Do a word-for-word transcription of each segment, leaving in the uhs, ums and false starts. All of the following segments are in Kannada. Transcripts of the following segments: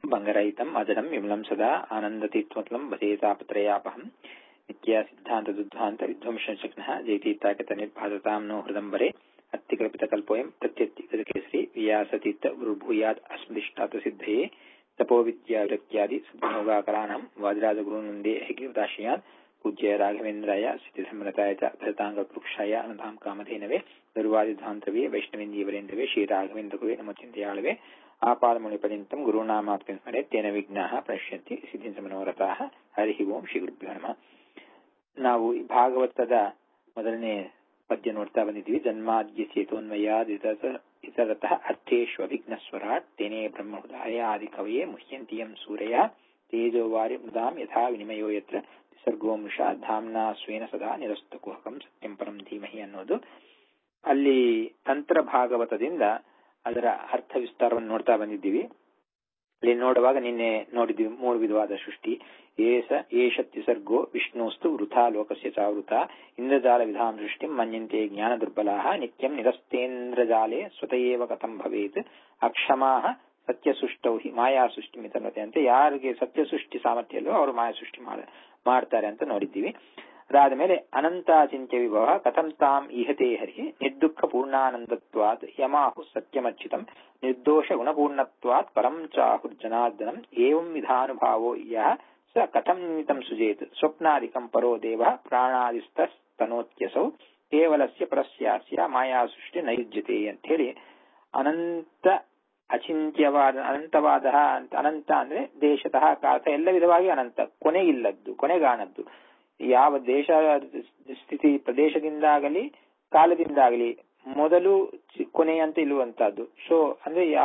ಬಂಗರಹಿತಂ ಅಜಡಂ ವಿಮಲಂ ಸದಾ ಆನಂದತೀತ್ವತ್ಲಂ ಭಜೇತಾಪತ್ರಯಾಪಹಂ ನಿತ್ಯ ಸಿದ್ಧಾಂತ ದುದ್ಧಾಂತ ವಿಧ್ವಂಸನಶಕ್ನಃ ಜಯತೀರ್ಥಾಕೃತ ನಿರ್ಭಾಸತಾಂ ನೋ ಹೃದಂಬರೆ ಅತ್ತಿಕಲ್ಪಿತಕಲ್ಪೋಯಂ ಪ್ರತ್ಯತ್ತಿಕೃತಕೇಸರಿ ವ್ಯಾಸತೀರ್ಥ ಗುರುಭೂಯಾದ್ ಅಸ್ಮದಿಷ್ಟಾತ ಸಿದ್ಧಯೇ ತಪೋವಿದ್ಯಾ ವಿರಕ್ತ್ಯಾದಿ ಸದ್ಭೋಗಾಕರಾಣಂ ವಾದಿರಾಜಗುರುನಂದೇ ಹೈಗ್ರೀವದಾಶಯಾತ್ ಪೂಜ್ಯ ರಾಘವೇಂದ್ರಾಯ ಸಿದ್ಧಿಸಂರತಾಯ ಚ ಭರತಾಂಗಪೃಕ್ಷಾಯ ಅನಂತಾಂ ಕಾಮಧೇನವೇ ದುರ್ವಾದಿಧ್ವಾಂತವೇ ವೈಷ್ಣವೇಂದ್ರೀವರೇಂದ್ರವೇ ಶ್ರೀರಾಘವೇಂದ್ರಗುರುವೇ ನಮೋಚಿಂತೆಯಾಳವೇ ಆಪಾದಮುನಿಪರ್ಯಂತಂ ಗುರುನಾಮಾತ್ಮಂ ಸ್ಮರೆ ತೇನ ವಿಘ್ನಾಃ ಪ್ರಣಶ್ಯಂತಿ ಸಿದ್ಧಿಂಚ ಮನೋರಥಾಃ ಹರಿ ಓಂ ಶ್ರೀ ಗುರುಭ್ಯೋ ನಮಃ. ನಾವು ಈ ಭಾಗವತದ ಮೊದಲನೇ ಪದ್ಯ ನೋಡ್ತಾ ಬಂದಿದ್ದೀವಿ. ಜನ್ಮಾದ್ಯ ಚೇತೋನ್ಮಯಾದ್ ಇತರತಃ ಅರ್ಥೇಶು ಅಭಿಘ್ನಸ್ವರಾಟ್ ತೇನೇ ಬ್ರಹ್ಮಹೃದಾಯ ಆದಿ ಕವಯೇ ಮುಹ್ಯಂತಿಯಂ ಸೂರಯ ತೇಜೋವಾರಿ ಮೃದಾಂ ಯಥಾ ವಿನಿಮಯೋ ಯತ್ರ ಸರ್ಗೋಮೃಷ ಧಾಮ್ನಾ ಸ್ವೇನ ಸದಾ ನಿರಸ್ತಕುಹಕಂ ಸತ್ಯಂ ಪರಂ ಧೀಮಹಿ ಅನ್ನೋದು. ಅಲ್ಲಿ ತಂತ್ರ ಭಾಗವತದಿಂದ ಅದರ ಅರ್ಥ ವಿಸ್ತಾರವನ್ನು ನೋಡ್ತಾ ಬಂದಿದ್ದೀವಿ. ಅಲ್ಲಿ ನೋಡುವಾಗ ನಿನ್ನೆ ನೋಡಿದ್ವಿ ಮೂರು ವಿಧವಾದ ಸೃಷ್ಟಿ. ಏಸ ಏಷತ್ತಿ ಸರ್ಗೋ ವಿಷ್ಣುಸ್ತು ವೃಥಾ ಲೋಕಸ್ಯ ಚಾವೃತ ಇಂದ್ರಜಾಲ ವಿಧಾಂ ಸೃಷ್ಟಿಂ ಮನ್ಯಂತೆ ಜ್ಞಾನ ದುರ್ಬಲಾಃ ನಿತ್ಯಂ ನಿರಸ್ತೇಂದ್ರಜಾಲೆ ಸ್ವತಯೇವ ಕಥಂ ಭವೇತ್ ಅಕ್ಷಮಾಃ ಸತ್ಯ ಸೃಷ್ಟೌ ಹಿ ಮಾಯಾ ಸೃಷ್ಟಿ ಮಿತನತೆ ಅಂತ. ಯಾರಿಗೆ ಸತ್ಯ ಸೃಷ್ಟಿ ಸಾಮರ್ಥ್ಯ ಇಲ್ಲವೋ ಅವರು ಮಾಯಾ ಸೃಷ್ಟಿ ಮಾಡ್ತಾರೆ ಅಂತ ನೋಡಿದ್ದೀವಿ. ಅದಾದ ಮೇಲೆ ಅನಂತಾಚಿಂತ್ಯ ವಿಭವ ಕಥಂ ತಾಂ ಇಹತೆ ಹರಿ ನಿರ್ದುಃಖ ಪೂರ್ಣಾನಂದತ್ವಾತ್ ಯಮಾಹು ಸತ್ಯಮಚ್ಯುತಂ ನಿರ್ದೋಷ ಗುಣಪೂರ್ಣತ್ವಾತ್ ಪರಂ ಚಾಹುರ್ ಜನಾರ್ದನಂ ಏವಂ ವಿಧಾನುಭಾವೋ ಯಃ ಸ ಕಥಂ ನಿಮಿತಂ ಸುಜೇತ್ ಸ್ವಪ್ನಾದಿಕಂ ಪರೋ ದೇವ ಪ್ರಾಣಾದಿಸ್ತನೋತ್ಯಸೌ ಕೇವಲಸ್ಯ ಪರಸ್ಯಾಸ್ಯ ಮಾಯಾ ಸೃಷ್ಟಿ ನೈಜ್ಯತೆ ಅಂತ ಹೇಳಿ ಅನಂತ ಅಚಿಂತ್ಯವಾದ ಅನಂತವಾದ ಅಂತ. ಅನಂತ ಅಂದ್ರೆ ದೇಶತಃ ಕಾಲತಃ ಎಲ್ಲ ವಿಧವಾಗಿ ಅನಂತ, ಕೊನೆಗಿಲ್ಲದ್ದು, ಕೊನೆಗಾಣದ್ದು. ಯಾವ ದೇಶ ಸ್ಥಿತಿ ಪ್ರದೇಶದಿಂದಾಗಲಿ ಕಾಲದಿಂದಾಗಲಿ ಮೊದಲು ಕೊನೆ ಅಂತ ಇರುವಂತಹದ್ದು. ಸೊ ಅಂದ್ರೆ ಯಾ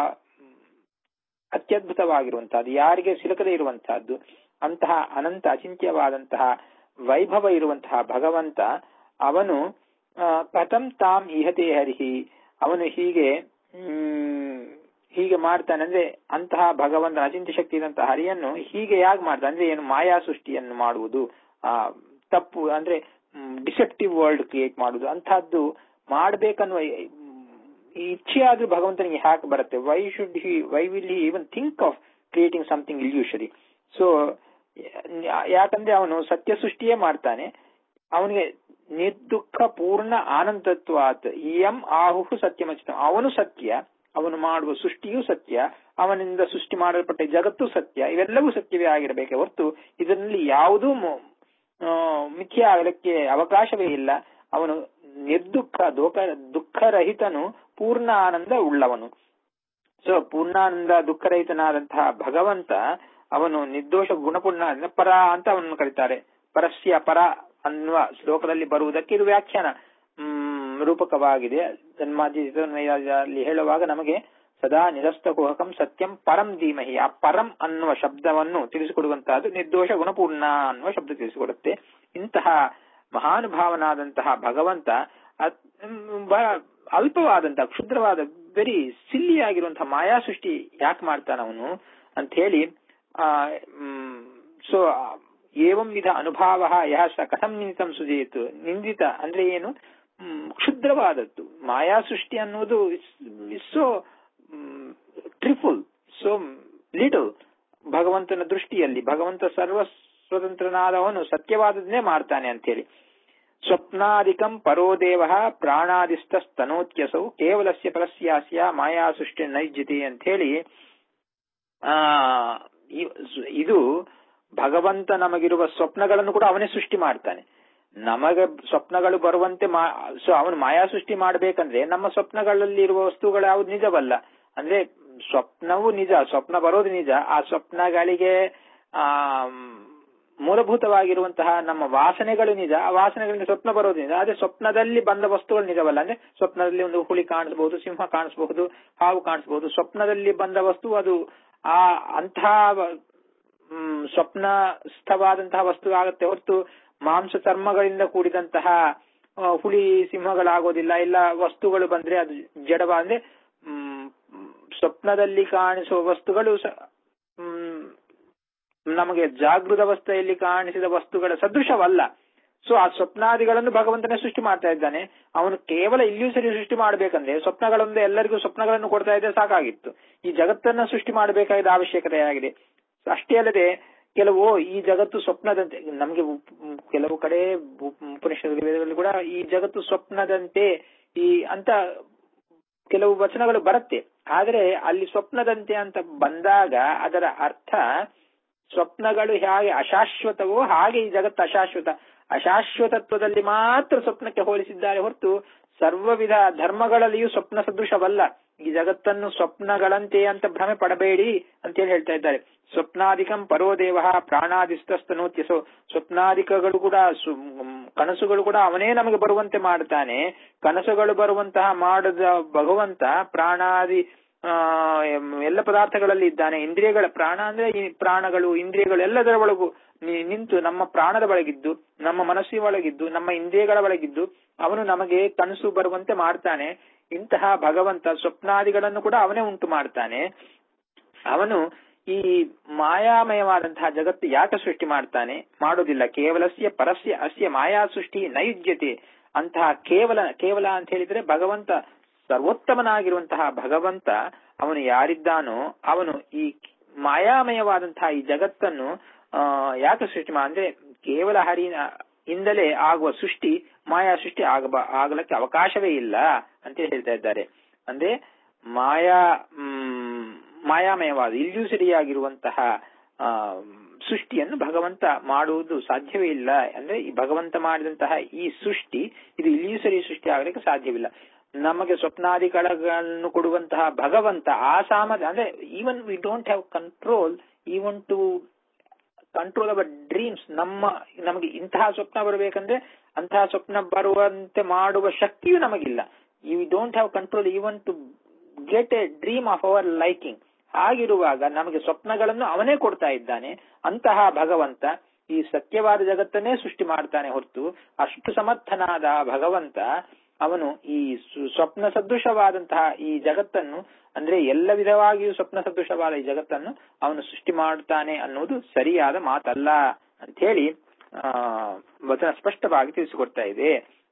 ಅತ್ಯದ್ಭುತವಾಗಿರುವಂತಹದ್ದು, ಯಾರಿಗೆ ಸಿಲುಕದೇ ಇರುವಂತಹದ್ದು, ಅಂತಹ ಅನಂತ ಅಚಿಂತ್ಯವಾದಂತಹ ವೈಭವ ಇರುವಂತಹ ಭಗವಂತ ಅವನು ಕಥಂ ತಾಂ ಇಹತೆ ಹರಿಹಿ, ಅವನು ಹೀಗೆ ಹ್ಮ್ ಹೀಗೆ ಮಾಡ್ತಾನೆ ಅಂದ್ರೆ ಅಂತಹ ಭಗವಂತ ಅಚಿಂತ್ಯ ಶಕ್ತಿ ಇರುವಂತಹ ಹರಿಯನ್ನು ಹೀಗೆ ಯಾಕೆ ಮಾಡ್ತಾನೆ ಅಂದ್ರೆ ಏನು, ಮಾಯಾ ಸೃಷ್ಟಿಯನ್ನು ಮಾಡುವುದು, ಆ ತಪ್ಪು ಅಂದ್ರೆ ಡಿಸೆಪ್ಟಿವ್ ವರ್ಲ್ಡ್ ಕ್ರಿಯೇಟ್ ಮಾಡುವುದು, ಅಂತಹದ್ದು ಮಾಡ್ಬೇಕನ್ನುವ ಇಚ್ಛೆ ಆದ್ರೂ ಭಗವಂತನಿಗೆ ಯಾಕೆ ಬರುತ್ತೆ? Why should he why will he even think of creating something illusory? So ಯಾಕಂದ್ರೆ ಅವನು ಸತ್ಯ ಸೃಷ್ಟಿಯೇ ಮಾಡ್ತಾನೆ. ಅವನಿಗೆ ನಿರ್ದುಃಖ ಪೂರ್ಣ ಆನಂದತ್ವಾತ್ ಎಂ ಆಹುಹು ಸತ್ಯಮಚಿತ, ಅವನು ಸತ್ಯ, ಅವನು ಮಾಡುವ ಸೃಷ್ಟಿಯೂ ಸತ್ಯ, ಅವನಿಂದ ಸೃಷ್ಟಿ ಮಾಡಲ್ಪಟ್ಟ ಜಗತ್ತು ಸತ್ಯ, ಇವೆಲ್ಲವೂ ಸತ್ಯವೇ ಆಗಿರಬೇಕೆ ಹೊರತು ಇದರಲ್ಲಿ ಯಾವುದೂ ಮಿಥ್ಯ ಆಗಲಿಕ್ಕೆ ಅವಕಾಶವೇ ಇಲ್ಲ. ಅವನು ನಿರ್ದುಃಖ ದೋಖ ದುಃಖರಹಿತನು, ಪೂರ್ಣ ಆನಂದ ಉಳ್ಳವನು. ಸೊ ಪೂರ್ಣಾನಂದ ದುಃಖರಹಿತನಾದಂತಹ ಭಗವಂತ ಅವನು ನಿರ್ದೋಷ ಗುಣಪೂರ್ಣ ಪರ ಅಂತ ಅವನನ್ನು ಕರೀತಾರೆ. ಪರಸ್ಯ ಪರ ಅನ್ನುವ ಶ್ಲೋಕದಲ್ಲಿ ಬರುವುದಕ್ಕೆ ಇದು ವ್ಯಾಖ್ಯಾನ ಹ್ಮ್ ರೂಪಕವಾಗಿದೆ. ಜನ್ಮಾದ್ಯಲ್ಲಿ ಹೇಳುವಾಗ ನಮಗೆ ಸದಾ ನಿರಸ್ತ ಕುಹಕಂ ಸತ್ಯಂ ಪರಂ ಧೀಮಹಿ, ಆ ಪರಂ ಅನ್ನುವ ಶಬ್ದವನ್ನು ತಿಳಿಸಿಕೊಡುವಂತಹದ್ದು ನಿರ್ದೋಷ ಗುಣಪೂರ್ಣ ಅನ್ನುವ ಶಬ್ದ ತಿಳಿಸಿಕೊಡುತ್ತೆ. ಇಂತಹ ಮಹಾನುಭಾವನಾದಂತಹ ಭಗವಂತ ಅಲ್ಪವಾದಂತಹ ಕ್ಷುದ್ರವಾದ ವೆರಿ ಸಿಲ್ಲಿ ಆಗಿರುವಂತಹ ಮಾಯಾ ಸೃಷ್ಟಿ ಯಾಕೆ ಮಾಡ್ತಾನ ಅವನು ಅಂತ ಹೇಳಿ ಆ ಸೊ ಏವಂ ವಿಧ ಅನುಭಾವ ಯಹ ಸ ಕಥಂ ನಿಂದಿತಂ ಸುಜೇತ್. ನಿಂದಿತ ಅಂದ್ರೆ ಏನು? ಕ್ಷುದ್ರವಾದದ್ದು. ಮಾಯಾ ಸೃಷ್ಟಿ ಅನ್ನುವುದು ಸೋ ಟ್ರಿಫುಲ್, ಸೋ ಲಿಟಲ್. ಭಗವಂತನ ದೃಷ್ಟಿಯಲ್ಲಿ ಭಗವಂತ ಸರ್ವ ಸ್ವತಂತ್ರನಾದವನು ಸತ್ಯವಾದದನ್ನೇ ಮಾಡ್ತಾನೆ ಅಂತ ಹೇಳಿ. ಸ್ವಪ್ನಾದಿಕಂ ಪರೋದೇವ ಪ್ರಾಣಾದಿಸ್ತನೋತ್ಯಸೌ ಕೇವಲಸ್ಯ ಪರಸ್ಯಾಸ್ಯ ಮಾಯಾ ಸೃಷ್ಟಿ ನೈಜ್ಯತೆ ಅಂತ ಹೇಳಿ ಆ ಇದು ಭಗವಂತ ನಮಗಿರುವ ಸ್ವಪ್ನಗಳನ್ನು ಕೂಡ ಅವನೇ ಸೃಷ್ಟಿ ಮಾಡ್ತಾನೆ. ನಮಗೆ ಸ್ವಪ್ನಗಳು ಬರುವಂತೆ ಮಾ ಸೊ ಅವನು ಮಾಯಾ ಸೃಷ್ಟಿ ಮಾಡ್ಬೇಕಂದ್ರೆ ನಮ್ಮ ಸ್ವಪ್ನಗಳಲ್ಲಿ ಇರುವ ವಸ್ತುಗಳು ಯಾವ್ದು ನಿಜವಲ್ಲ. ಅಂದ್ರೆ ಸ್ವಪ್ನವೂ ನಿಜ, ಸ್ವಪ್ನ ಬರೋದು ನಿಜ. ಆ ಸ್ವಪ್ನಗಳಿಗೆ ಆ ಮೂಲಭೂತವಾಗಿರುವಂತಹ ನಮ್ಮ ವಾಸನೆಗಳು ನಿಜ, ಆ ವಾಸನೆಗಳಿಂದ ಸ್ವಪ್ನ ಬರೋದು ನಿಜ. ಆದ್ರೆ ಸ್ವಪ್ನದಲ್ಲಿ ಬಂದ ವಸ್ತುಗಳು ನಿಜವಲ್ಲ. ಅಂದ್ರೆ ಸ್ವಪ್ನದಲ್ಲಿ ಒಂದು ಹುಳಿ ಕಾಣಿಸಬಹುದು, ಸಿಂಹ ಕಾಣಿಸಬಹುದು, ಹಾವು ಕಾಣಿಸಬಹುದು. ಸ್ವಪ್ನದಲ್ಲಿ ಬಂದ ವಸ್ತು ಅದು ಆ ಅಂತಹ ಹ್ಮ್ ಸ್ವಪ್ನಸ್ಥವಾದಂತಹ ವಸ್ತು ಆಗುತ್ತೆ ಹೊರತು ಮಾಂಸ ಚರ್ಮಗಳಿಂದ ಕೂಡಿದಂತಹ ಹುಳಿ ಸಿಂಹಗಳಾಗೋದಿಲ್ಲ. ಇಲ್ಲ ವಸ್ತುಗಳು ಬಂದ್ರೆ ಅದು ಜಡವ ಅಂದ್ರೆ ಹ್ಮ್ ಸ್ವಪ್ನದಲ್ಲಿ ಕಾಣಿಸುವ ವಸ್ತುಗಳು ಹ್ಮ್ ನಮಗೆ ಜಾಗೃತ ಅವಸ್ಥೆಯಲ್ಲಿ ಕಾಣಿಸಿದ ವಸ್ತುಗಳ ಸದೃಶವಲ್ಲ. ಸೊ ಆ ಸ್ವಪ್ನಾದಿಗಳನ್ನು ಭಗವಂತನೇ ಸೃಷ್ಟಿ ಮಾಡ್ತಾ ಇದ್ದಾನೆ. ಅವನು ಕೇವಲ ಇಲ್ಲಿಯೂ ಸರಿ ಸೃಷ್ಟಿ ಮಾಡ್ಬೇಕಂದ್ರೆ ಸ್ವಪ್ನಗಳೊಂದು ಎಲ್ಲರಿಗೂ ಸ್ವಪ್ನಗಳನ್ನು ಕೊಡ್ತಾ ಇದ್ದರೆ ಸಾಕಾಗಿತ್ತು. ಈ ಜಗತ್ತನ್ನ ಸೃಷ್ಟಿ ಮಾಡಬೇಕಾದ ಅವಶ್ಯಕತೆ ಆಗಿದೆ. ಅಷ್ಟೇ ಅಲ್ಲದೆ ಕೆಲವು ಈ ಜಗತ್ತು ಸ್ವಪ್ನದಂತೆ, ನಮ್ಗೆ ಕೆಲವು ಕಡೆ ಉಪನಿಷತ್ತುಗಳಲ್ಲಿ ಕೂಡ ಈ ಜಗತ್ತು ಸ್ವಪ್ನದಂತೆ ಈ ಅಂತ ಕೆಲವು ವಚನಗಳು ಬರುತ್ತೆ. ಆದರೆ ಅಲ್ಲಿ ಸ್ವಪ್ನದಂತೆ ಅಂತ ಬಂದಾಗ ಅದರ ಅರ್ಥ ಸ್ವಪ್ನಗಳು ಹೇಗೆ ಅಶಾಶ್ವತವೋ ಹಾಗೆ ಈ ಜಗತ್ತು ಅಶಾಶ್ವತ. ಅಶಾಶ್ವತತ್ವದಲ್ಲಿ ಮಾತ್ರ ಸ್ವಪ್ನಕ್ಕೆ ಹೋಲಿಸಿದ್ದಾರೆ ಹೊರತು ಸರ್ವವಿಧ ಧರ್ಮಗಳಲ್ಲಿಯೂ ಸ್ವಪ್ನ ಸದೃಶವಲ್ಲ. ಈ ಜಗತ್ತನ್ನು ಸ್ವಪ್ನಗಳಂತೆ ಅಂತ ಭ್ರಮೆ ಪಡಬೇಡಿ ಅಂತೇಳಿ ಹೇಳ್ತಾ ಇದ್ದಾರೆ. ಸ್ವಪ್ನಾಧಿಕಂ ಪರೋದೇವ ಪ್ರಾಣಾದಿಸ್ತಸ್ತನೋತ್ಯಸೋ. ಸ್ವಪ್ನಾಧಿಕಗಳು ಕೂಡ ಕನಸುಗಳು ಕೂಡ ಅವನೇ ನಮಗೆ ಬರುವಂತೆ ಮಾಡ್ತಾನೆ. ಕನಸುಗಳು ಬರುವಂತಹ ಮಾಡದ ಭಗವಂತ ಪ್ರಾಣಾದಿ ಆ ಎಲ್ಲ ಪದಾರ್ಥಗಳಲ್ಲಿ ಇದ್ದಾನೆ. ಇಂದ್ರಿಯಗಳ ಪ್ರಾಣ ಅಂದ್ರೆ ಈ ಪ್ರಾಣಗಳು ಇಂದ್ರಿಯಗಳು ಎಲ್ಲದರ ಒಳಗೂ ನಿಂತು ನಮ್ಮ ಪ್ರಾಣದ ಒಳಗಿದ್ದು, ನಮ್ಮ ಮನಸ್ಸಿನ ಒಳಗಿದ್ದು, ನಮ್ಮ ಇಂದ್ರಿಯಗಳ ಒಳಗಿದ್ದು ಅವನು ನಮಗೆ ಕನಸು ಬರುವಂತೆ ಮಾಡ್ತಾನೆ. ಇಂತಹ ಭಗವಂತ ಸ್ವಪ್ನಾದಿಗಳನ್ನು ಕೂಡ ಅವನೇ ಉಂಟು ಮಾಡ್ತಾನೆ. ಅವನು ಈ ಮಾಯಾಮಯವಾದಂತಹ ಜಗತ್ತು ಯಾಕೆ ಸೃಷ್ಟಿ ಮಾಡ್ತಾನೆ? ಮಾಡೋದಿಲ್ಲ. ಕೇವಲಸ್ಯ ಪರಸ್ಯ ಅಸ್ಯ ಮಾಯಾ ಸೃಷ್ಟಿ ನೈಜ್ಯತೆ. ಅಂತಹ ಕೇವಲ ಕೇವಲ ಅಂತ ಹೇಳಿದ್ರೆ ಭಗವಂತ ಸರ್ವೋತ್ತಮನಾಗಿರುವಂತಹ ಭಗವಂತ ಅವನು ಯಾರಿದ್ದಾನೋ ಅವನು ಈ ಮಾಯಾಮಯವಾದಂತಹ ಈ ಜಗತ್ತನ್ನು ಆ ಯಾಕೆ ಸೃಷ್ಟಿ ಮಾ ಅಂದ್ರೆ ಕೇವಲ ಹರಿನ ಇಂದಲೇ ಆಗುವ ಸೃಷ್ಟಿ ಮಾಯಾ ಸೃಷ್ಟಿ ಆಗಬ ಆಗಲಕ್ಕೆ ಅವಕಾಶವೇ ಇಲ್ಲ ಅಂತ ಹೇಳ್ತಾ ಇದ್ದಾರೆ. ಅಂದ್ರೆ ಮಾಯಾ ಹ್ಮ್ ಮಾಯಾಮಯವಾದ ಇಲ್ಯೂಸರಿಯಾಗಿರುವಂತಹ ಆ ಸೃಷ್ಟಿಯನ್ನು ಭಗವಂತ ಮಾಡುವುದು ಸಾಧ್ಯವೇ ಇಲ್ಲ. ಅಂದ್ರೆ ಈ ಭಗವಂತ ಮಾಡಿದಂತಹ ಈ ಸೃಷ್ಟಿ ಇದು ಇಲ್ಯೂಸರಿ ಸೃಷ್ಟಿ ಆಗಲಿಕ್ಕೆ ಸಾಧ್ಯವಿಲ್ಲ. ನಮಗೆ ಸ್ವಪ್ನಾದಿಗಳನ್ನು ಕೊಡುವಂತಹ ಭಗವಂತ ಆ ಸಾಮರ್ಥ್ಯ ಅಂದ್ರೆ even we don't have control even to control our dreams. ನಮ್ಮ ನಮಗೆ ಇಂತಹ ಸ್ವಪ್ನ ಬರಬೇಕಂದ್ರೆ ಅಂತಹ ಸ್ವಪ್ನ ಬರುವಂತೆ ಮಾಡುವ ಶಕ್ತಿಯೂ ನಮಗಿಲ್ಲ. We don't have control even to get a dream of our liking. ಹಾಗಿರುವಾಗ ನಮಗೆ ಸ್ವಪ್ನಗಳನ್ನು ಅವನೇ ಕೊಡ್ತಾ ಇದ್ದಾನೆ. ಅಂತಹ ಭಗವಂತ ಈ ಸತ್ಯವಾದ ಜಗತ್ತನ್ನೇ ಸೃಷ್ಟಿ ಮಾಡ್ತಾನೆ ಹೊರತು ಅಷ್ಟು ಸಮರ್ಥನಾದ ಭಗವಂತ ಅವನು ಈ ಸ್ವಪ್ನ ಸದೃಶವಾದಂತಹ ಈ ಜಗತ್ತನ್ನು ಅಂದ್ರೆ ಎಲ್ಲ ವಿಧವಾಗಿಯೂ ಸ್ವಪ್ನ ಸದೃಶವಾದ ಈ ಜಗತ್ತನ್ನು ಅವನು ಸೃಷ್ಟಿ ಮಾಡುತ್ತಾನೆ ಅನ್ನೋದು ಸರಿಯಾದ ಮಾತಲ್ಲ ಅಂತ ಹೇಳಿ ಆ ವಚನ ಸ್ಪಷ್ಟವಾಗಿ ತಿಳಿಸಿಕೊಡ್ತಾ ಇದೆ.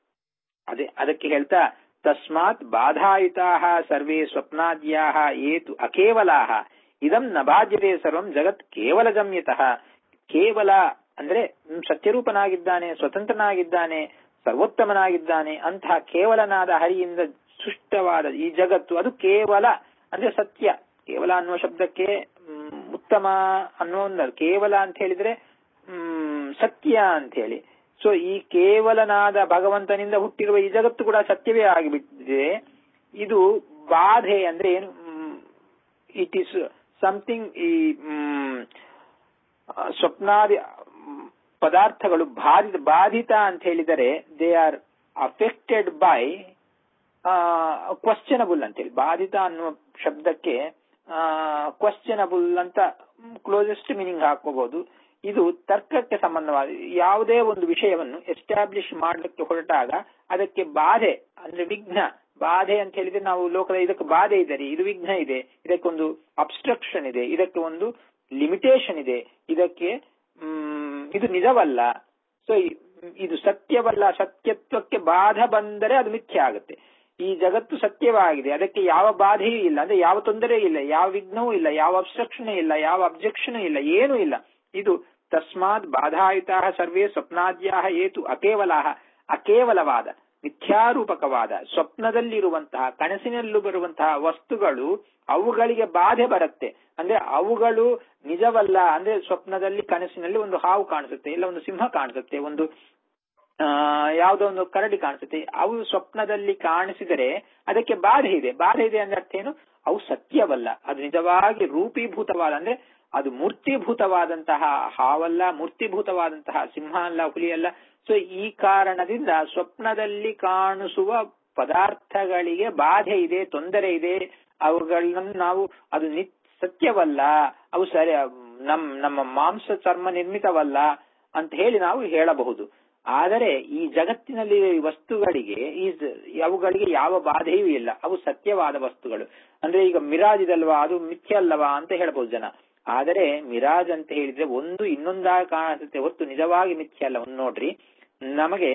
ಅದೇ ಅದಕ್ಕೆ ಹೇಳ್ತಾ ತಸ್ಮಾತ್ ಬಾಧಾಯುತಾ ಸರ್ವೇ ಸ್ವಪ್ನಾದ್ಯಾ ಏತು ಅಕೇವಲಾಹ ಇದಂ ನ ಬಾಧ್ಯತೆ ಸರ್ವಂ ಜಗತ್ ಕೇವಲ ಜಮ್ಯತಃ. ಕೇವಲ ಅಂದ್ರೆ ಸತ್ಯರೂಪನಾಗಿದ್ದಾನೆ, ಸ್ವತಂತ್ರನಾಗಿದ್ದಾನೆ, ಸರ್ವೋತ್ತಮನಾಗಿದ್ದಾನೆ. ಅಂತಹ ಕೇವಲನಾದ ಹರಿಯಿಂದ ಸೃಷ್ಟವಾದ ಈ ಜಗತ್ತು ಅದು ಕೇವಲ ಅಂದ್ರೆ ಸತ್ಯ. ಕೇವಲ ಅನ್ನುವ ಶಬ್ದಕ್ಕೆ ಉತ್ತಮ ಅನ್ನೋ ಒಂದು ಕೇವಲ ಅಂತ ಹೇಳಿದ್ರೆ ಹ್ಮ್ ಸತ್ಯ ಅಂತ ಹೇಳಿ. ಸೊ ಈ ಕೇವಲನಾದ ಭಗವಂತನಿಂದ ಹುಟ್ಟಿರುವ ಈ ಜಗತ್ತು ಕೂಡ ಸತ್ಯವೇ ಆಗಿಬಿಟ್ಟಿದೆ. ಇದು ಬಾಧೆ ಅಂದ್ರೆ ಏನು? ಇಟ್ ಈಸ್ ಸಮಥಿಂಗ್ ಈ ಸ್ವಪ್ನಾದಿ ಪದಾರ್ಥಗಳು ಬಾಧಿತ ಬಾಧಿತ ಅಂತ ಹೇಳಿದರೆ they are affected by questionable ಅಂತೇಳಿ. ಬಾಧಿತ ಅನ್ನುವ ಶಬ್ದಕ್ಕೆ ಕ್ವಶ್ಚನಬಲ್ ಅಂತ ಕ್ಲೋಸೆಸ್ಟ್ ಮೀನಿಂಗ್ ಹಾಕೋಬಹುದು. ಇದು ತರ್ಕಕ್ಕೆ ಸಂಬಂಧವಾದ ಯಾವುದೇ ಒಂದು ವಿಷಯವನ್ನು ಎಸ್ಟಾಬ್ಲಿಷ್ ಮಾಡಲಿಕ್ಕೆ ಹೊರಟಾಗ ಅದಕ್ಕೆ ಬಾಧೆ ಅಂದ್ರೆ ವಿಘ್ನ. ಬಾಧೆ ಅಂತ ಹೇಳಿದ್ರೆ ನಾವು ಲೋಕದ ಇದಕ್ಕೆ ಬಾಧೆ ಇದೆ, ಇದು ವಿಘ್ನ ಇದೆ, ಇದಕ್ಕೊಂದು ಅಬ್ಸ್ಟ್ರಕ್ಷನ್ ಇದೆ, ಇದಕ್ಕೆ ಒಂದು ಲಿಮಿಟೇಷನ್ ಇದೆ, ಇದಕ್ಕೆ ಹ್ಮ್ ಇದು ನಿಜವಲ್ಲ, ಸೊ ಇದು ಸತ್ಯವಲ್ಲ. ಸತ್ಯತ್ವಕ್ಕೆ ಬಾಧ ಬಂದರೆ ಅದು ಮಿಥ್ಯ ಆಗುತ್ತೆ. ಈ ಜಗತ್ತು ಸತ್ಯವಾಗಿದೆ, ಅದಕ್ಕೆ ಯಾವ ಬಾಧೆಯೂ ಇಲ್ಲ, ಅಂದ್ರೆ ಯಾವ ತೊಂದರೆಯೂ ಇಲ್ಲ, ಯಾವ ವಿಘ್ನವೂ ಇಲ್ಲ, ಯಾವ ಅಬ್ಸ್ಟ್ರಕ್ಷನ್ ಇಲ್ಲ, ಯಾವ ಅಬ್ಜೆಕ್ಷನ್ ಇಲ್ಲ, ಏನೂ ಇಲ್ಲ. ಇದು ತಸ್ಮಾತ್ ಬಾಧಾಯುತಾ ಸರ್ವೇ ಸ್ವಪ್ನಾದ್ಯಾ ಏತು ಅಕೇವಲಾಹ. ಅಕೇವಲವಾದ ಮಿಥ್ಯಾರೂಪಕವಾದ ಸ್ವಪ್ನದಲ್ಲಿರುವಂತಹ ಕನಸಿನಲ್ಲೂ ಬರುವಂತಹ ವಸ್ತುಗಳು ಅವುಗಳಿಗೆ ಬಾಧೆ ಬರುತ್ತೆ. ಅಂದ್ರೆ ಅವುಗಳು ನಿಜವಲ್ಲ. ಅಂದ್ರೆ ಸ್ವಪ್ನದಲ್ಲಿ ಕನಸಿನಲ್ಲಿ ಒಂದು ಹಾವು ಕಾಣಿಸುತ್ತೆ, ಇಲ್ಲ ಒಂದು ಸಿಂಹ ಕಾಣಿಸುತ್ತೆ, ಒಂದು ಆ ಯಾವುದೋ ಒಂದು ಕರಡಿ ಕಾಣಿಸುತ್ತೆ. ಅವು ಸ್ವಪ್ನದಲ್ಲಿ ಕಾಣಿಸಿದರೆ ಅದಕ್ಕೆ ಬಾಧೆ ಇದೆ. ಬಾಧೆ ಇದೆ ಅಂದ್ರೆ ಅರ್ಥ ಏನು? ಅವು ಸತ್ಯವಲ್ಲ. ಅದು ನಿಜವಾಗಿ ರೂಪೀಭೂತವಾದ ಅಂದ್ರೆ ಅದು ಮೂರ್ತಿಭೂತವಾದಂತಹ ಹಾವಲ್ಲ, ಮೂರ್ತಿಭೂತವಾದಂತಹ ಸಿಂಹ ಅಲ್ಲ, ಹುಲಿ ಅಲ್ಲ. ಸೊ ಈ ಕಾರಣದಿಂದ ಸ್ವಪ್ನದಲ್ಲಿ ಕಾಣಿಸುವ ಪದಾರ್ಥಗಳಿಗೆ ಬಾಧೆ ಇದೆ, ತೊಂದರೆ ಇದೆ. ಅವುಗಳನ್ನು ನಾವು ಅದು ನಿ ಸತ್ಯವಲ್ಲ, ಅವು ಸರಿ ನಮ್ ನಮ್ಮ ಮಾಂಸ ಚರ್ಮ ನಿರ್ಮಿತವಲ್ಲ ಅಂತ ಹೇಳಿ ನಾವು ಹೇಳಬಹುದು. ಆದರೆ ಈ ಜಗತ್ತಿನಲ್ಲಿ ವಸ್ತುಗಳಿಗೆ ಈ ಅವುಗಳಿಗೆ ಯಾವ ಬಾಧೆಯೂ ಇಲ್ಲ, ಅವು ಸತ್ಯವಾದ ವಸ್ತುಗಳು. ಅಂದ್ರೆ ಈಗ ಮಿರಾಜ್ ಇದಲ್ವಾ, ಅದು ಮಿಥ್ಯ ಅಲ್ಲವಾ ಅಂತ ಹೇಳ್ಬಹುದು ಜನ. ಆದರೆ ಮಿರಾಜ್ ಅಂತ ಹೇಳಿದ್ರೆ ಒಂದು ಇನ್ನೊಂದಾಗ ಕಾಣಿಸುತ್ತೆ ಹೊತ್ತು ನಿಜವಾಗಿ ಮಿಥ್ಯ ಅಲ್ಲ. ಒಂದು ನೋಡ್ರಿ, ನಮಗೆ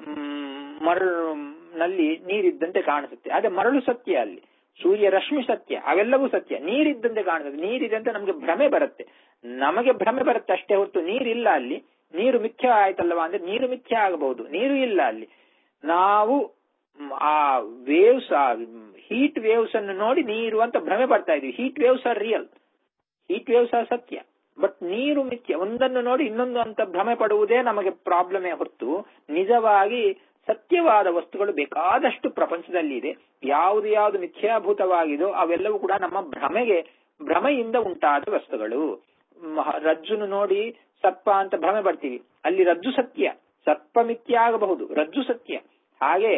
ಮರಳು ನಲ್ಲಿ ನೀರಿದ್ದಂತೆ ಕಾಣಿಸುತ್ತೆ. ಅದೇ ಮರಳು ಸತ್ಯ, ಅಲ್ಲಿ ಸೂರ್ಯ ರಶ್ಮಿ ಸತ್ಯ, ಅವೆಲ್ಲವೂ ಸತ್ಯ. ನೀರಿದ್ದಂತೆ ಕಾಣಿಸುತ್ತೆ. ನೀರಿದೆ ಅಂತ ನಮಗೆ ಭ್ರಮೆ ಬರುತ್ತೆ, ನಮಗೆ ಭ್ರಮೆ ಬರುತ್ತೆ ಅಷ್ಟೇ ಹೊರತು ನೀರಿಲ್ಲ ಅಲ್ಲಿ. ನೀರು ಮಿಥ್ಯ ಆಯ್ತಲ್ವಾ ಅಂದ್ರೆ ನೀರು ಮಿಥ್ಯ ಆಗಬಹುದು, ನೀರು ಇಲ್ಲ ಅಲ್ಲಿ. ನಾವು ಆ ವೇವ್ಸ್, ಆ ಹೀಟ್ ವೇವ್ಸ್ ಅನ್ನು ನೋಡಿ ನೀರು ಅಂತ ಭ್ರಮೆ ಪಡ್ತಾ ಇದೀವಿ. Heat waves are real, heat waves are ಸತ್ಯ, ಬಟ್ ನೀರು ಮಿಥ್ಯ. ಒಂದನ್ನು ನೋಡಿ ಇನ್ನೊಂದು ಅಂತ ಭ್ರಮೆ ಪಡುವುದೇ ನಮಗೆ ಪ್ರಾಬ್ಲಮೇ ಹೊರತು ನಿಜವಾಗಿ ಸತ್ಯವಾದ ವಸ್ತುಗಳು ಬೇಕಾದಷ್ಟು ಪ್ರಪಂಚದಲ್ಲಿ ಇದೆ. ಯಾವುದು ಯಾವುದು ಮಿಥ್ಯಾಭೂತವಾಗಿದೋ ಅವೆಲ್ಲವೂ ಕೂಡ ನಮ್ಮ ಭ್ರಮೆಗೆ ಭ್ರಮೆಯಿಂದ ಉಂಟಾದ ವಸ್ತುಗಳು. ರಜ್ಜುನು ನೋಡಿ ಸರ್ಪ ಅಂತ ಭ್ರಮೆ ಪಡ್ತೀವಿ, ಅಲ್ಲಿ ರಜ್ಜು ಸತ್ಯ, ಸರ್ಪ ಮಿಥ್ಯ ಆಗಬಹುದು, ರಜ್ಜು ಸತ್ಯ. ಹಾಗೆ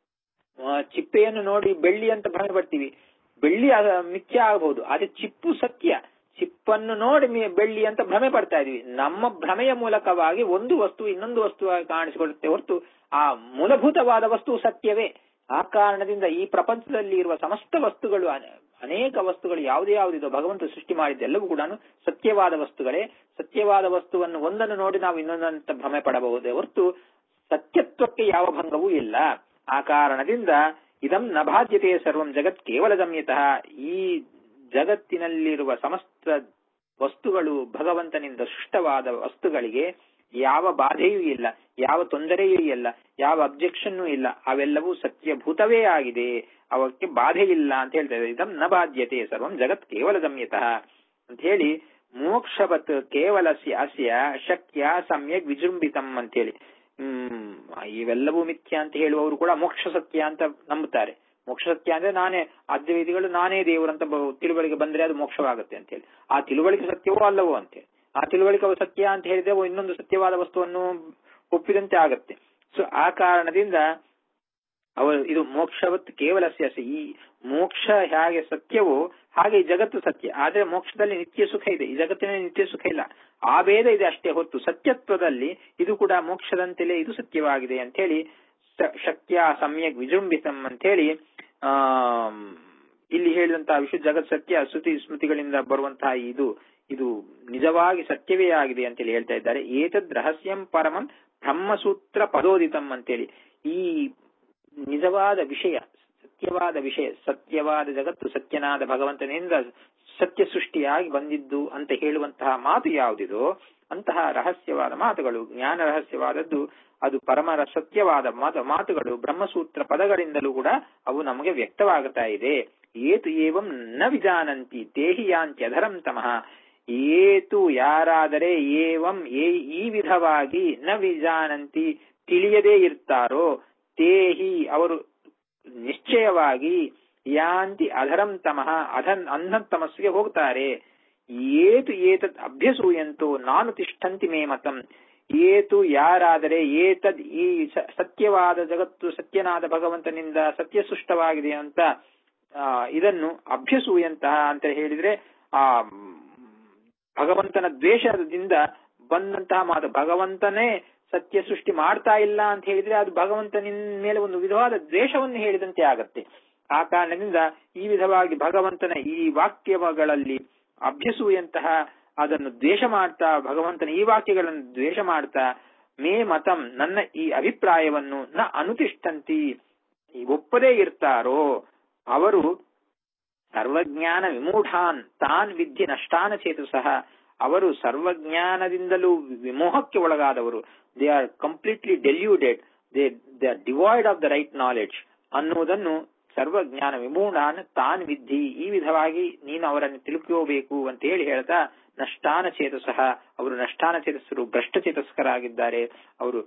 ಚಿಪ್ಪೆಯನ್ನು ನೋಡಿ ಬೆಳ್ಳಿ ಅಂತ ಭ್ರಮೆ ಪಡ್ತೀವಿ, ಬೆಳ್ಳಿ ಮಿಥ್ಯ ಆಗಬಹುದು, ಆದ್ರೆ ಚಿಪ್ಪು ಸತ್ಯ. ಚಿಪ್ಪನ್ನು ನೋಡಿ ಬೆಳ್ಳಿ ಅಂತ ಭ್ರಮೆ ಪಡ್ತಾ ಇದೀವಿ. ನಮ್ಮ ಭ್ರಮೆಯ ಮೂಲಕವಾಗಿ ಒಂದು ವಸ್ತು ಇನ್ನೊಂದು ವಸ್ತುವಾಗಿ ಕಾಣಿಸಿಕೊಳ್ಳುತ್ತೆ ಹೊರತು ಆ ಮೂಲಭೂತವಾದ ವಸ್ತು ಸತ್ಯವೇ. ಆ ಕಾರಣದಿಂದ ಈ ಪ್ರಪಂಚದಲ್ಲಿ ಇರುವ ಸಮಸ್ತ ವಸ್ತುಗಳು, ಅನೇಕ ವಸ್ತುಗಳು ಯಾವುದೇ ಯಾವುದಿದೋ ಭಗವಂತ ಸೃಷ್ಟಿ ಮಾಡಿದ್ದೆಲ್ಲವೂ ಕೂಡ ಸತ್ಯವಾದ ವಸ್ತುಗಳೇ. ಸತ್ಯವಾದ ವಸ್ತುವನ್ನು ಒಂದನ್ನು ನೋಡಿ ನಾವು ಇನ್ನೊಂದಂತ ಭ್ರಮೆ ಪಡಬಹುದೇ ಹೊರತು ಸತ್ಯತ್ವಕ್ಕೆ ಯಾವ ಭಂಗವೂ ಇಲ್ಲ. ಆ ಕಾರಣದಿಂದ ಇದಂ ನ ಬಾಧ್ಯತೆ ಸರ್ವಂ ಜಗತ್ ಕೇವಲ ಗಮ್ಯತಃ. ಈ ಜಗತ್ತಿನಲ್ಲಿರುವ ಸಮಸ್ತ ವಸ್ತುಗಳು ಭಗವಂತನಿಂದ ಸೃಷ್ಟವಾದ ವಸ್ತುಗಳಿಗೆ ಯಾವ ಬಾಧೆಯೂ ಇಲ್ಲ, ಯಾವ ತೊಂದರೆಯೂ ಇಲ್ಲ, ಯಾವ ಅಬ್ಜೆಕ್ಷನ್ನೂ ಇಲ್ಲ. ಅವೆಲ್ಲವೂ ಸತ್ಯಭೂತವೇ ಆಗಿದೆ, ಅವಕ್ಕೆ ಬಾಧೆ ಇಲ್ಲ ಅಂತ ಹೇಳ್ತಾರೆ. ಇದಂ ನ ಬಾಧ್ಯತೆ ಸರ್ವಂ ಜಗತ್ ಕೇವಲ ಗಮ್ಯತಃ ಅಂತ ಹೇಳಿ, ಮೋಕ್ಷವತ್ ಕೇವಲಸ್ಯ ಅಸ್ಯ ಶಕ್ಯ ಸಮ್ಯಕ್ ವಿಜೃಂಭಿತಂ ಅಂತೇಳಿ. ಹ್ಮ್ ಇವೆಲ್ಲವೂ ಮಿಥ್ಯ ಅಂತ ಹೇಳುವವರು ಕೂಡ ಮೋಕ್ಷ ಸತ್ಯ ಅಂತ ನಂಬುತ್ತಾರೆ. ಮೋಕ್ಷ ಸತ್ಯ ಅಂದ್ರೆ ನಾನೇ ಅದ್ವೈತಿಗಳು, ನಾನೇ ದೇವರು ಅಂತ ತಿಳುವಳಿಕೆ ಬಂದ್ರೆ ಅದು ಮೋಕ್ಷವಾಗುತ್ತೆ ಅಂತ ಹೇಳಿ. ಆ ತಿಳುವಳಿಕೆ ಸತ್ಯವೋ ಅಲ್ಲವೋ ಅಂತೇಳಿ, ಆ ತಿಳುವಳಿಕೆ ಸತ್ಯ ಅಂತ ಹೇಳಿದ್ರೆ ಇನ್ನೊಂದು ಸತ್ಯವಾದ ವಸ್ತುವನ್ನು ಒಪ್ಪಿದಂತೆ ಆಗತ್ತೆ. ಸೊ ಆ ಕಾರಣದಿಂದ ಅವರು ಇದು ಮೋಕ್ಷವತ್ ಕೇವಲಸ್ಯ, ಈ ಮೋಕ್ಷ ಹೇಗೆ ಸತ್ಯವೋ ಹಾಗೆ ಈ ಜಗತ್ತು ಸತ್ಯ. ಆದ್ರೆ ಮೋಕ್ಷದಲ್ಲಿ ನಿತ್ಯ ಸುಖ ಇದೆ, ಈ ಜಗತ್ತಿನಲ್ಲಿ ನಿತ್ಯ ಸುಖ ಇಲ್ಲ. ಆ ಭೇದ ಇದೆ ಅಷ್ಟೇ ಹೊರತು ಸತ್ಯತ್ವದಲ್ಲಿ ಇದು ಕೂಡ ಮೋಕ್ಷದಂತೆಲೇ ಇದು ಸತ್ಯವಾಗಿದೆ ಅಂತ ಹೇಳಿ ಶಕ್ಯ ಸಮ್ಯಕ್ ವಿಜೃಂಭಿತಂ ಅಂತ ಹೇಳಿ ಆ ಇಲ್ಲಿ ಹೇಳಿದಂತಹ ವಿಶುದ್ಧ ಜಗತ್ ಸತ್ಯ ಶ್ರುತಿ ಸ್ಮೃತಿಗಳಿಂದ ಬರುವಂತಹ ಇದು ಇದು ನಿಜವಾಗಿ ಸತ್ಯವೇ ಆಗಿದೆ ಅಂತೇಳಿ ಹೇಳ್ತಾ ಇದ್ದಾರೆ. ಏತದ್ ರಹಸ್ಯಂ ಪರಮಂ ಬ್ರಹ್ಮಸೂತ್ರ ಪದೋದಿತಂ ಅಂತೇಳಿ ಈ ನಿಜವಾದ ವಿಷಯ, ಸತ್ಯವಾದ ವಿಷಯ, ಸತ್ಯವಾದ ಜಗತ್ತು ಸತ್ಯನಾದ ಭಗವಂತನಿಂದ ಸತ್ಯ ಸೃಷ್ಟಿಯಾಗಿ ಬಂದಿದ್ದು ಅಂತ ಹೇಳುವಂತಹ ಮಾತು ಯಾವುದಿದೋ ಅಂತಹ ರಹಸ್ಯವಾದ ಮಾತುಗಳು, ಜ್ಞಾನ ರಹಸ್ಯವಾದದ್ದು, ಅದು ಪರಮ ಸತ್ಯವಾದ ಮಾತು ಮಾತುಗಳು ಬ್ರಹ್ಮಸೂತ್ರ ಪದಗಳಿಂದಲೂ ಕೂಡ ಅವು ನಮಗೆ ವ್ಯಕ್ತವಾಗುತ್ತಾ ಇದೆ. ಏತು ಏವಂ ನ ವಿಜಾನಂತಿ ತೇಹಿ ಯಾಂತಿ ಅಧರಂ ತಮಃ. ಏತು ಯಾರಾದರೆ ಏವಂ ಈ ವಿಧವಾಗಿ ನ ವಿಜಾನಂತಿ ತಿಳಿಯದೇ ಇರ್ತಾರೋ, ತೇಹಿ ಅವರು ನಿಶ್ಚಯವಾಗಿ ಯಾಂತಿ ಅಧರಂ ತಮಃ ಅಧನ್ ಅಂಧನ್ ತಮಸ್ಸಿಗೆ ಹೋಗ್ತಾರೆ. ಏತು ಏತದ್ ಅಭ್ಯಸೂಯಂತೋ ನಾನು ತಿಷ್ಠಂತಿ ಮೇ ಮತಂ. ಏತು ಯಾರಾದರೆ ಏತದ್ ಈ ಸತ್ಯವಾದ ಜಗತ್ತು ಸತ್ಯನಾದ ಭಗವಂತನಿಂದ ಸತ್ಯ ಸೃಷ್ಟವಾಗಿದೆ ಅಂತ ಆ ಇದನ್ನು ಅಭ್ಯಸೂಯಂತಹ ಅಂತ ಹೇಳಿದ್ರೆ ಆ ಭಗವಂತನ ದ್ವೇಷದಿಂದ ಬಂದಂತಹ ಮಾತು. ಭಗವಂತನೇ ಸತ್ಯ ಸೃಷ್ಟಿ ಮಾಡ್ತಾ ಇಲ್ಲ ಅಂತ ಹೇಳಿದ್ರೆ ಅದು ಭಗವಂತನ ಮೇಲೆ ಒಂದು ವಿಧವಾದ ದ್ವೇಷವನ್ನು ಹೇಳಿದಂತೆ ಆಗತ್ತೆ. ಆ ಕಾರಣದಿಂದ ಈ ವಿಧವಾಗಿ ಭಗವಂತನ ಈ ವಾಕ್ಯಗಳಲ್ಲಿ ಅಭ್ಯಸೂಯಂತಹ ಅದನ್ನು ದ್ವೇಷ ಮಾಡ್ತಾ, ಭಗವಂತನ ಈ ವಾಕ್ಯಗಳನ್ನು ದ್ವೇಷ ಮಾಡ್ತಾ, ಮೇ ಮತಂ ನನ್ನ ಈ ಅಭಿಪ್ರಾಯವನ್ನು ನ ಅನುತಿಷ್ಠಂತಿ ಒಪ್ಪದೇ ಇರ್ತಾರೋ ಅವರು ಸರ್ವಜ್ಞಾನ ವಿಮೂಢಾನ್ ತಾನ್ ವಿದ್ಯೆ ನಷ್ಟಾನ ಚೇತು ಸಹ. ಅವರು ಸರ್ವಜ್ಞಾನದಿಂದಲೂ ವಿಮೋಹಕ್ಕೆ ಒಳಗಾದವರು. They are completely deluded, they they are devoid of the right knowledge ಅನ್ನುವುದನ್ನು ಸರ್ವಜ್ಞಾನ ವಿಮೂಢಾನ್ ತಾನ್ ವಿದ್ಧಿ, ಈ ವಿಧವಾಗಿ ನೀನು ಅವರನ್ನು ತಿಳ್ಕೋಬೇಕು ಅಂತ ಹೇಳಿ ಹೇಳ್ತಾ, ನಷ್ಟಾನ ಚೇತಸಃ ಅವರು ನಷ್ಟಾನ ಚೇತಸ್ಸರು, ಭ್ರಷ್ಟ ಚೇತಸ್ಕರಾಗಿದ್ದಾರೆ, ಅವರು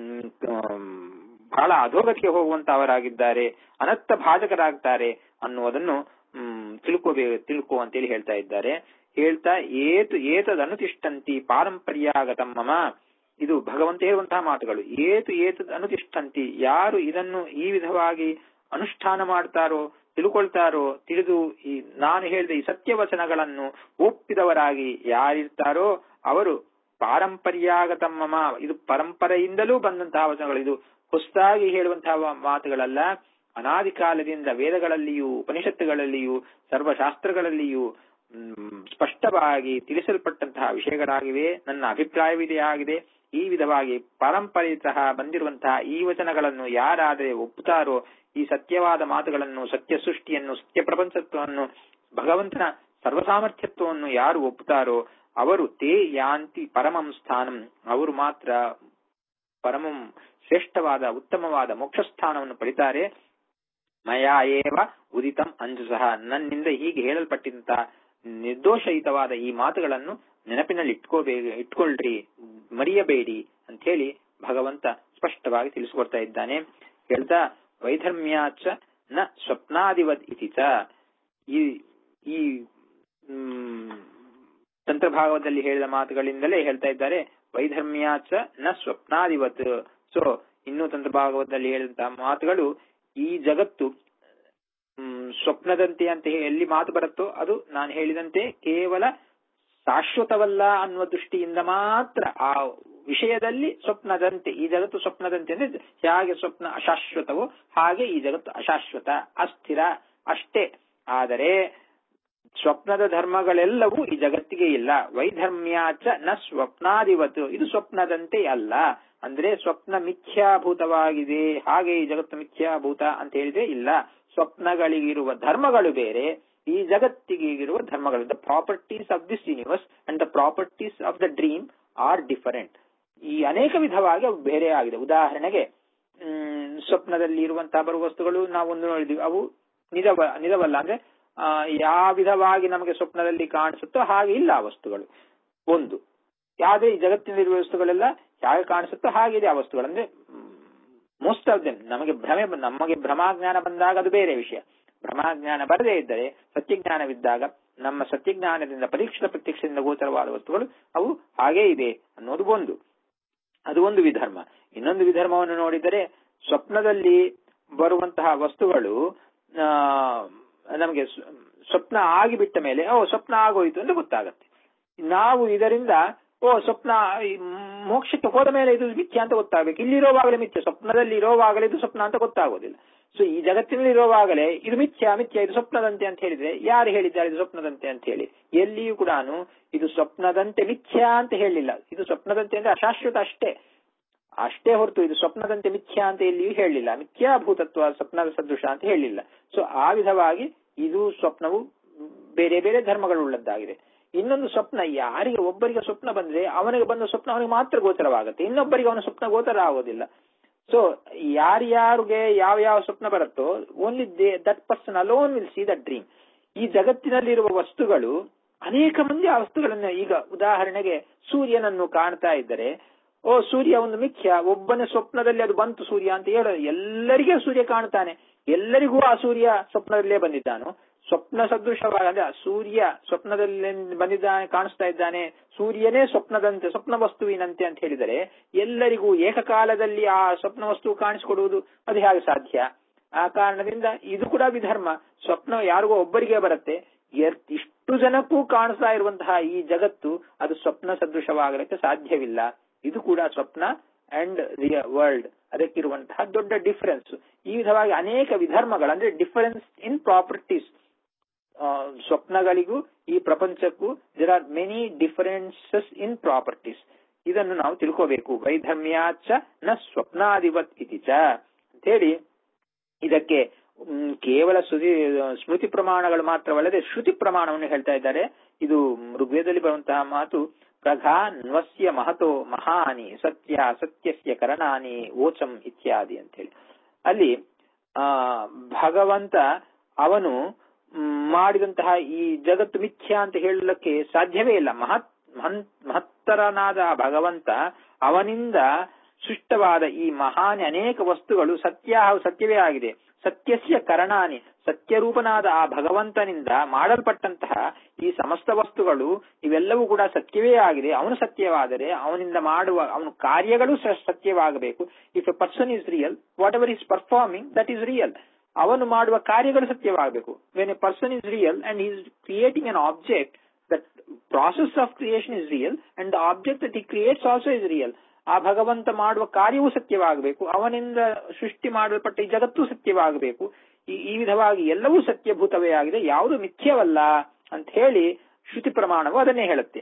ಬಹಳ ಅಧೋಗತಿಗೆ ಹೋಗುವಂತ ಅವರಾಗಿದ್ದಾರೆ, ಅನರ್ಥ ಭಾಜಕರಾಗ್ತಾರೆ ಅನ್ನುವುದನ್ನು ಹ್ಮ್ ತಿಳ್ಕೋಬೇಕು ತಿಳ್ಕೋ ಅಂತೇಳಿ ಹೇಳ್ತಾ ಇದ್ದಾರೆ. ಹೇಳ್ತಾ ಏತು ಏತದ್ ಅನುತಿಷ್ಠಂತಿ ಪಾರಂಪರ್ಯಾಗತಂ ಮಮ, ಇದು ಭಗವಂತ ಹೇಳುವಂತಹ ಮಾತುಗಳು. ಏತು ಏತದ್ ಅನುತಿಷ್ಠಂತಿ, ಯಾರು ಇದನ್ನು ಈ ವಿಧವಾಗಿ ಅನುಷ್ಠಾನ ಮಾಡ್ತಾರೋ, ತಿಳ್ಕೊಳ್ತಾರೋ, ತಿಳಿದು ಈ ನಾನು ಹೇಳಿದ ಈ ಸತ್ಯವಚನಗಳನ್ನು ಒಪ್ಪಿದವರಾಗಿ ಯಾರಿರ್ತಾರೋ ಅವರು ಪಾರಂಪರ್ಯಾಗತಂ ಮಮ, ಇದು ಪರಂಪರೆಯಿಂದಲೂ ಬಂದಂತಹ ವಚನಗಳು. ಇದು ಹೊಸದಾಗಿ ಹೇಳುವಂತಹ ಮಾತುಗಳಲ್ಲ. ಅನಾದಿ ಕಾಲದಿಂದ ವೇದಗಳಲ್ಲಿಯೂ ಉಪನಿಷತ್ತುಗಳಲ್ಲಿಯೂ ಸರ್ವಶಾಸ್ತ್ರಗಳಲ್ಲಿಯೂ ಸ್ಪಷ್ಟವಾಗಿ ತಿಳಿಸಲ್ಪಟ್ಟಂತಹ ವಿಷಯಗಳಾಗಿವೆ. ನನ್ನ ಅಭಿಪ್ರಾಯವಿದೆ ಆಗಿದೆ. ಈ ವಿಧವಾಗಿ ಪರಂಪರೆತಃ ಬಂದಿರುವಂತಹ ಈ ವಚನಗಳನ್ನು ಯಾರಾದರೆ ಒಪ್ಪುತ್ತಾರೋ, ಈ ಸತ್ಯವಾದ ಮಾತುಗಳನ್ನು, ಸತ್ಯ ಸೃಷ್ಟಿಯನ್ನು, ಸತ್ಯ ಪ್ರಪಂಚತ್ವವನ್ನು, ಭಗವಂತನ ಸರ್ವಸಾಮರ್ಥ್ಯತ್ವವನ್ನು ಯಾರು ಒಪ್ಪುತ್ತಾರೋ ಅವರು ತೇ ಯಾಂತಿ ಪರಮಂ ಸ್ಥಾನಂ, ಅವರು ಮಾತ್ರ ಪರಮಂ ಶ್ರೇಷ್ಠವಾದ ಉತ್ತಮವಾದ ಮೋಕ್ಷಸ್ಥಾನವನ್ನು ಪಡಿತಾರೆ. ಮಯಾ ಏವ ಉದಿತಂ ಅಂಜುಸಹ, ನನ್ನಿಂದ ಹೀಗೆ ಹೇಳಲ್ಪಟ್ಟಿದ್ದಂತಹ ನಿರ್ದೋಷಯುತವಾದ ಈ ಮಾತುಗಳನ್ನು ನೆನಪಿನಲ್ಲಿ ಇಟ್ಕೋಬೇ ಇಟ್ಕೊಳ್ರಿ ಮರೆಯಬೇಡಿ ಅಂತ ಹೇಳಿ ಭಗವಂತ ಸ್ಪಷ್ಟವಾಗಿ ತಿಳಿಸಿಕೊಡ್ತಾ ಇದ್ದಾನೆ. ಹೇಳ್ತಾ ವೈಧರ್ಮ್ಯಾಚ ನ ಸ್ವಪ್ನಾದಿವದ್ ಇತಿ ಚ, ಈ ಈ ತಂತ್ರಭಾಗದಲ್ಲಿ ಹೇಳಿದ ಮಾತುಗಳಿಂದಲೇ ಹೇಳ್ತಾ ಇದ್ದಾರೆ. ವೈಧರ್ಮ್ಯಾಚ ನ ಸ್ವಪ್ನಾದಿವತ್. ಸೊ ಇನ್ನೂ ತಂತ್ರಭಾಗದಲ್ಲಿ ಹೇಳಿದಂತಹ ಮಾತುಗಳು ಈ ಜಗತ್ತು ಹ್ಮ್ ಸ್ವಪ್ನದಂತೆ ಅಂತ ಎಲ್ಲಿ ಮಾತು ಬರುತ್ತೋ ಅದು ನಾನು ಹೇಳಿದಂತೆ ಕೇವಲ ಶಾಶ್ವತವಲ್ಲ ಅನ್ನುವ ದೃಷ್ಟಿಯಿಂದ ಮಾತ್ರ ಆ ವಿಷಯದಲ್ಲಿ ಸ್ವಪ್ನದಂತೆ, ಈ ಜಗತ್ತು ಸ್ವಪ್ನದಂತೆ ಅಂದ್ರೆ ಹೇಗೆ ಸ್ವಪ್ನ ಅಶಾಶ್ವತವೋ ಹಾಗೆ ಈ ಜಗತ್ತು ಅಶಾಶ್ವತ, ಅಸ್ಥಿರ ಅಷ್ಟೇ. ಆದರೆ ಸ್ವಪ್ನದ ಧರ್ಮಗಳೆಲ್ಲವೂ ಈ ಜಗತ್ತಿಗೆ ಇಲ್ಲ. ವೈಧರ್ಮ್ಯಾಚ ನ ಸ್ವಪ್ನಾದಿವತ್, ಇದು ಸ್ವಪ್ನದಂತೆ ಅಲ್ಲ. ಅಂದ್ರೆ ಸ್ವಪ್ನ ಮಿಥ್ಯಾಭೂತವಾಗಿದೆ, ಹಾಗೆ ಈ ಜಗತ್ತು ಮಿಥ್ಯಾಭೂತ ಅಂತ ಹೇಳಿದ್ರೆ ಇಲ್ಲ. ಸ್ವಪ್ನಗಳಿಗಿರುವ ಧರ್ಮಗಳು ಬೇರೆ, ಈ ಜಗತ್ತಿಗೆ ಇರುವ ಧರ್ಮಗಳು, the properties of this universe and the properties of the dream are different. ಈ ಅನೇಕ ವಿಧವಾಗಿ ಅವು ಬೇರೆ ಆಗಿದೆ. ಉದಾಹರಣೆಗೆ ಹ್ಮ್ ಸ್ವಪ್ನದಲ್ಲಿ ಇರುವಂತಹ ಬರುವ ವಸ್ತುಗಳು ನಾವೊಂದು ನೋಡಿದ್ವಿ, ಅವು ನಿಜವ ನಿಜವಲ್ಲ. ಅಂದ್ರೆ ಆ ಯಾವ ವಿಧವಾಗಿ ನಮಗೆ ಸ್ವಪ್ನದಲ್ಲಿ ಕಾಣಿಸುತ್ತೋ ಹಾಗೆ ಇಲ್ಲ ಆ ವಸ್ತುಗಳು. ಒಂದು ಯಾವುದೇ ಈ ಜಗತ್ತಿನಲ್ಲಿರುವ ವಸ್ತುಗಳೆಲ್ಲ ಹೇಗೆ ಕಾಣಿಸುತ್ತೋ ಹಾಗಿದೆ ಆ ವಸ್ತುಗಳು. ಅಂದ್ರೆ ಮೋಸ್ಟ್ ಆಫ್ ದೆಮ್ ನಮಗೆ ಭ್ರಮೆ ನಮಗೆ ಭ್ರಮಾಜ್ಞಾನ ಬಂದಾಗ ಅದು ಬೇರೆ ವಿಷಯ. ಭ್ರಮಾಜ್ಞಾನ ಬರದೇ ಇದ್ದರೆ ಸತ್ಯಜ್ಞಾನವಿದ್ದಾಗ ನಮ್ಮ ಸತ್ಯಜ್ಞಾನದಿಂದ ಪರೀಕ್ಷಿತ ಪ್ರತ್ಯಕ್ಷದಿಂದ ಗೋಚರವಾದ ವಸ್ತುಗಳು ಅವು ಹಾಗೇ ಇದೆ ಅನ್ನೋದು ಒಂದು. ಅದು ಒಂದು ವಿಧರ್ಮ. ಇನ್ನೊಂದು ವಿಧರ್ಮವನ್ನು ನೋಡಿದರೆ ಸ್ವಪ್ನದಲ್ಲಿ ಬರುವಂತಹ ವಸ್ತುಗಳು ಆ ನಮಗೆ ಸ್ವಪ್ನ ಆಗಿಬಿಟ್ಟ ಮೇಲೆ ಓ ಸ್ವಪ್ನ ಆಗೋಯ್ತು ಅಂತ ಗೊತ್ತಾಗತ್ತೆ. ನಾವು ಇದರಿಂದ ಓ ಸ್ವಪ್ನ ಮೋಕ್ಷಕ್ಕೆ ಹೋದ ಮೇಲೆ ಇದು ಮಿಥ್ಯ ಅಂತ ಗೊತ್ತಾಗಬೇಕು. ಇಲ್ಲಿರೋವಾಗಲೇ ಮಿಥ್ಯ, ಸ್ವಪ್ನದಲ್ಲಿ ಇರೋವಾಗಲೇ ಇದು ಸ್ವಪ್ನ ಅಂತ ಗೊತ್ತಾಗೋದಿಲ್ಲ. ಸೊ ಈ ಜಗತ್ತಿನಲ್ಲಿ ಇರುವಾಗಲೇ ಇದು ಮಿಥ್ಯ ಮಿಥ್ಯ ಇದು ಸ್ವಪ್ನದಂತೆ ಅಂತ ಹೇಳಿದ್ರೆ ಯಾರು ಹೇಳಿದ್ದಾರೆ ಇದು ಸ್ವಪ್ನದಂತೆ ಅಂತ ಹೇಳಿ? ಎಲ್ಲಿಯೂ ಕೂಡ ಇದು ಸ್ವಪ್ನದಂತೆ ಮಿಥ್ಯ ಅಂತ ಹೇಳಿಲ್ಲ. ಇದು ಸ್ವಪ್ನದಂತೆ ಅಂದ್ರೆ ಅಶಾಶ್ವತ ಅಷ್ಟೇ ಅಷ್ಟೇ ಹೊರತು ಇದು ಸ್ವಪ್ನದಂತೆ ಮಿಥ್ಯ ಅಂತ ಎಲ್ಲಿಯೂ ಹೇಳಿಲ್ಲ. ಮಿಥ್ಯಾಭೂತತ್ವ ಸ್ವಪ್ನದ ಸದೃಶ ಅಂತ ಹೇಳಿಲ್ಲ. ಸೊ ಆ ವಿಧವಾಗಿ ಇದು ಸ್ವಪ್ನವು ಬೇರೆ ಬೇರೆ ಧರ್ಮಗಳುಳ್ಳದ್ದಾಗಿದೆ. ಇನ್ನೊಂದು ಸ್ವಪ್ನ ಯಾರಿಗೆ ಒಬ್ಬರಿಗೆ ಸ್ವಪ್ನ ಬಂದ್ರೆ ಅವನಿಗೆ ಬಂದ ಸ್ವಪ್ನ ಅವನಿಗೆ ಮಾತ್ರ ಗೋಚರವಾಗುತ್ತೆ, ಇನ್ನೊಬ್ಬರಿಗೆ ಅವನ ಸ್ವಪ್ನ ಗೋಚರ ಆಗೋದಿಲ್ಲ. ಸೊ ಯಾರ್ಯಾರಿಗೆ ಯಾವ ಯಾವ ಸ್ವಪ್ನ ಬರುತ್ತೋ only they that person alone will see that dream. ಈ ಜಗತ್ತಿನಲ್ಲಿರುವ ವಸ್ತುಗಳು ಅನೇಕ ಮಂದಿ ಆ ವಸ್ತುಗಳನ್ನ, ಈಗ ಉದಾಹರಣೆಗೆ ಸೂರ್ಯನನ್ನು ಕಾಣ್ತಾ ಇದ್ದರೆ ಓ ಸೂರ್ಯ ಒಂದು ಮಿಥ್ಯ, ಒಬ್ಬನ ಸ್ವಪ್ನದಲ್ಲಿ ಅದು ಬಂತು ಸೂರ್ಯ ಅಂತ ಹೇಳೋ ಎಲ್ಲರಿಗೂ ಸೂರ್ಯ ಕಾಣ್ತಾನೆ, ಎಲ್ಲರಿಗೂ ಆ ಸೂರ್ಯ ಸ್ವಪ್ನದಲ್ಲೇ ಬಂದಿದ್ದಾನು. ಸ್ವಪ್ನ ಸದೃಶವಾಗಿ ಅಂದ್ರೆ ಸೂರ್ಯ ಸ್ವಪ್ನದಲ್ಲಿ ಬಂದಿದ್ದಾನೆ ಕಾಣಿಸ್ತಾ ಇದ್ದಾನೆ, ಸೂರ್ಯನೇ ಸ್ವಪ್ನದಂತೆ ಸ್ವಪ್ನ ವಸ್ತುವಿನಂತೆ ಅಂತ ಹೇಳಿದರೆ ಎಲ್ಲರಿಗೂ ಏಕಕಾಲದಲ್ಲಿ ಆ ಸ್ವಪ್ನ ವಸ್ತು ಕಾಣಿಸಿಕೊಡುವುದು ಅದು ಹೇಗೆ ಸಾಧ್ಯ? ಆ ಕಾರಣದಿಂದ ಇದು ಕೂಡ ವಿಧರ್ಮ. ಸ್ವಪ್ನ ಯಾರಿಗೋ ಒಬ್ಬರಿಗೆ ಬರುತ್ತೆ, ಇಷ್ಟು ಜನಕ್ಕೂ ಕಾಣಿಸ್ತಾ ಇರುವಂತಹ ಈ ಜಗತ್ತು ಅದು ಸ್ವಪ್ನ ಸದೃಶವಾಗಲಿಕ್ಕೆ ಸಾಧ್ಯವಿಲ್ಲ. ಇದು ಕೂಡ ಸ್ವಪ್ನ ಅಂಡ್ ರಿಯಲ್ ವರ್ಲ್ಡ್ ಅದಕ್ಕಿರುವಂತಹ ದೊಡ್ಡ ಡಿಫರೆನ್ಸ್. ಈ ವಿಧವಾಗಿ ಅನೇಕ ವಿಧರ್ಮಗಳು ಅಂದ್ರೆ ಡಿಫರೆನ್ಸ್ ಇನ್ ಪ್ರಾಪರ್ಟೀಸ್. ಸ್ವಪ್ನಗಳಿಗೂ ಈ ಪ್ರಪಂಚಕ್ಕೂ there are many differences in properties. ಇದನ್ನು ನಾವು ತಿಳ್ಕೋಬೇಕು. ವೈಧರ್ಮ್ಯಾಚ ನ ಸ್ವಪ್ನಾದಿವತ್ ಇತಿ ಚ ಅಂತ ಹೇಳಿ ಇದಕ್ಕೆ ಕೇವಲ ಶ್ರುತಿ ಸ್ಮೃತಿ ಪ್ರಮಾಣಗಳು ಮಾತ್ರವಲ್ಲದೆ ಶ್ರುತಿ ಪ್ರಮಾಣವನ್ನು ಹೇಳ್ತಾ ಇದ್ದಾರೆ. ಇದು ಋಗ್ವೇದದಲ್ಲಿ ಬರುವಂತಹ ಮಾತು, ಪ್ರಘಾನ್ವಸ್ಯ ಮಹತೋ ಮಹಾನಿ ಸತ್ಯ ಸತ್ಯಸ್ಯ ಕರಣಾನಿ ಓಚಂ ಇತ್ಯಾದಿ ಅಂತ ಹೇಳಿ. ಅಲ್ಲಿ ಆ ಭಗವಂತ ಅವನು ಮಾಡಿದಂತಹ ಈ ಜಗತ್ತು ಮಿಥ್ಯ ಅಂತ ಹೇಳಲಿಕ್ಕೆ ಸಾಧ್ಯವೇ ಇಲ್ಲ. ಮಹತ್ ಮಹತ್ತರನಾದ ಭಗವಂತ ಅವನಿಂದ ಸೃಷ್ಟವಾದ ಈ ಮಹಾನ್ ಅನೇಕ ವಸ್ತುಗಳು ಸತ್ಯ ಹಾಗೂ ಸತ್ಯವೇ ಆಗಿದೆ. ಸತ್ಯಸ್ಯ ಕರಣಾನಿ ಸತ್ಯರೂಪನಾದ ಆ ಭಗವಂತನಿಂದ ಮಾಡಲ್ಪಟ್ಟಂತಹ ಈ ಸಮಸ್ತ ವಸ್ತುಗಳು ಇವೆಲ್ಲವೂ ಕೂಡ ಸತ್ಯವೇ ಆಗಿದೆ. ಅವನು ಸತ್ಯವಾದರೆ ಅವನಿಂದ ಮಾಡುವ ಅವನ ಕಾರ್ಯಗಳು ಸತ್ಯವಾಗಬೇಕು. If a person is real, whatever is performing that is real. ಅವನು ಮಾಡುವ ಕಾರ್ಯಗಳು ಸತ್ಯವಾಗಬೇಕು. When a person is real and is creating an object, that process of creation is real and the object that he creates also is real. ಆ ಭಗವಂತ ಮಾಡುವ ಕಾರ್ಯವೂ ಸತ್ಯವಾಗಬೇಕು, ಅವನಿಂದ ಸೃಷ್ಟಿ ಮಾಡಲ್ಪಟ್ಟ ಈ ಜಗತ್ತೂ ಸತ್ಯವಾಗಬೇಕು. ಈ ವಿಧವಾಗಿ ಎಲ್ಲವೂ ಸತ್ಯಭೂತವೇ ಆಗಿದೆ, ಯಾವುದು ಮಿಥ್ಯವಲ್ಲ ಅಂತ ಹೇಳಿ ಶ್ರುತಿ ಪ್ರಮಾಣವು ಅದನ್ನೇ ಹೇಳುತ್ತೆ.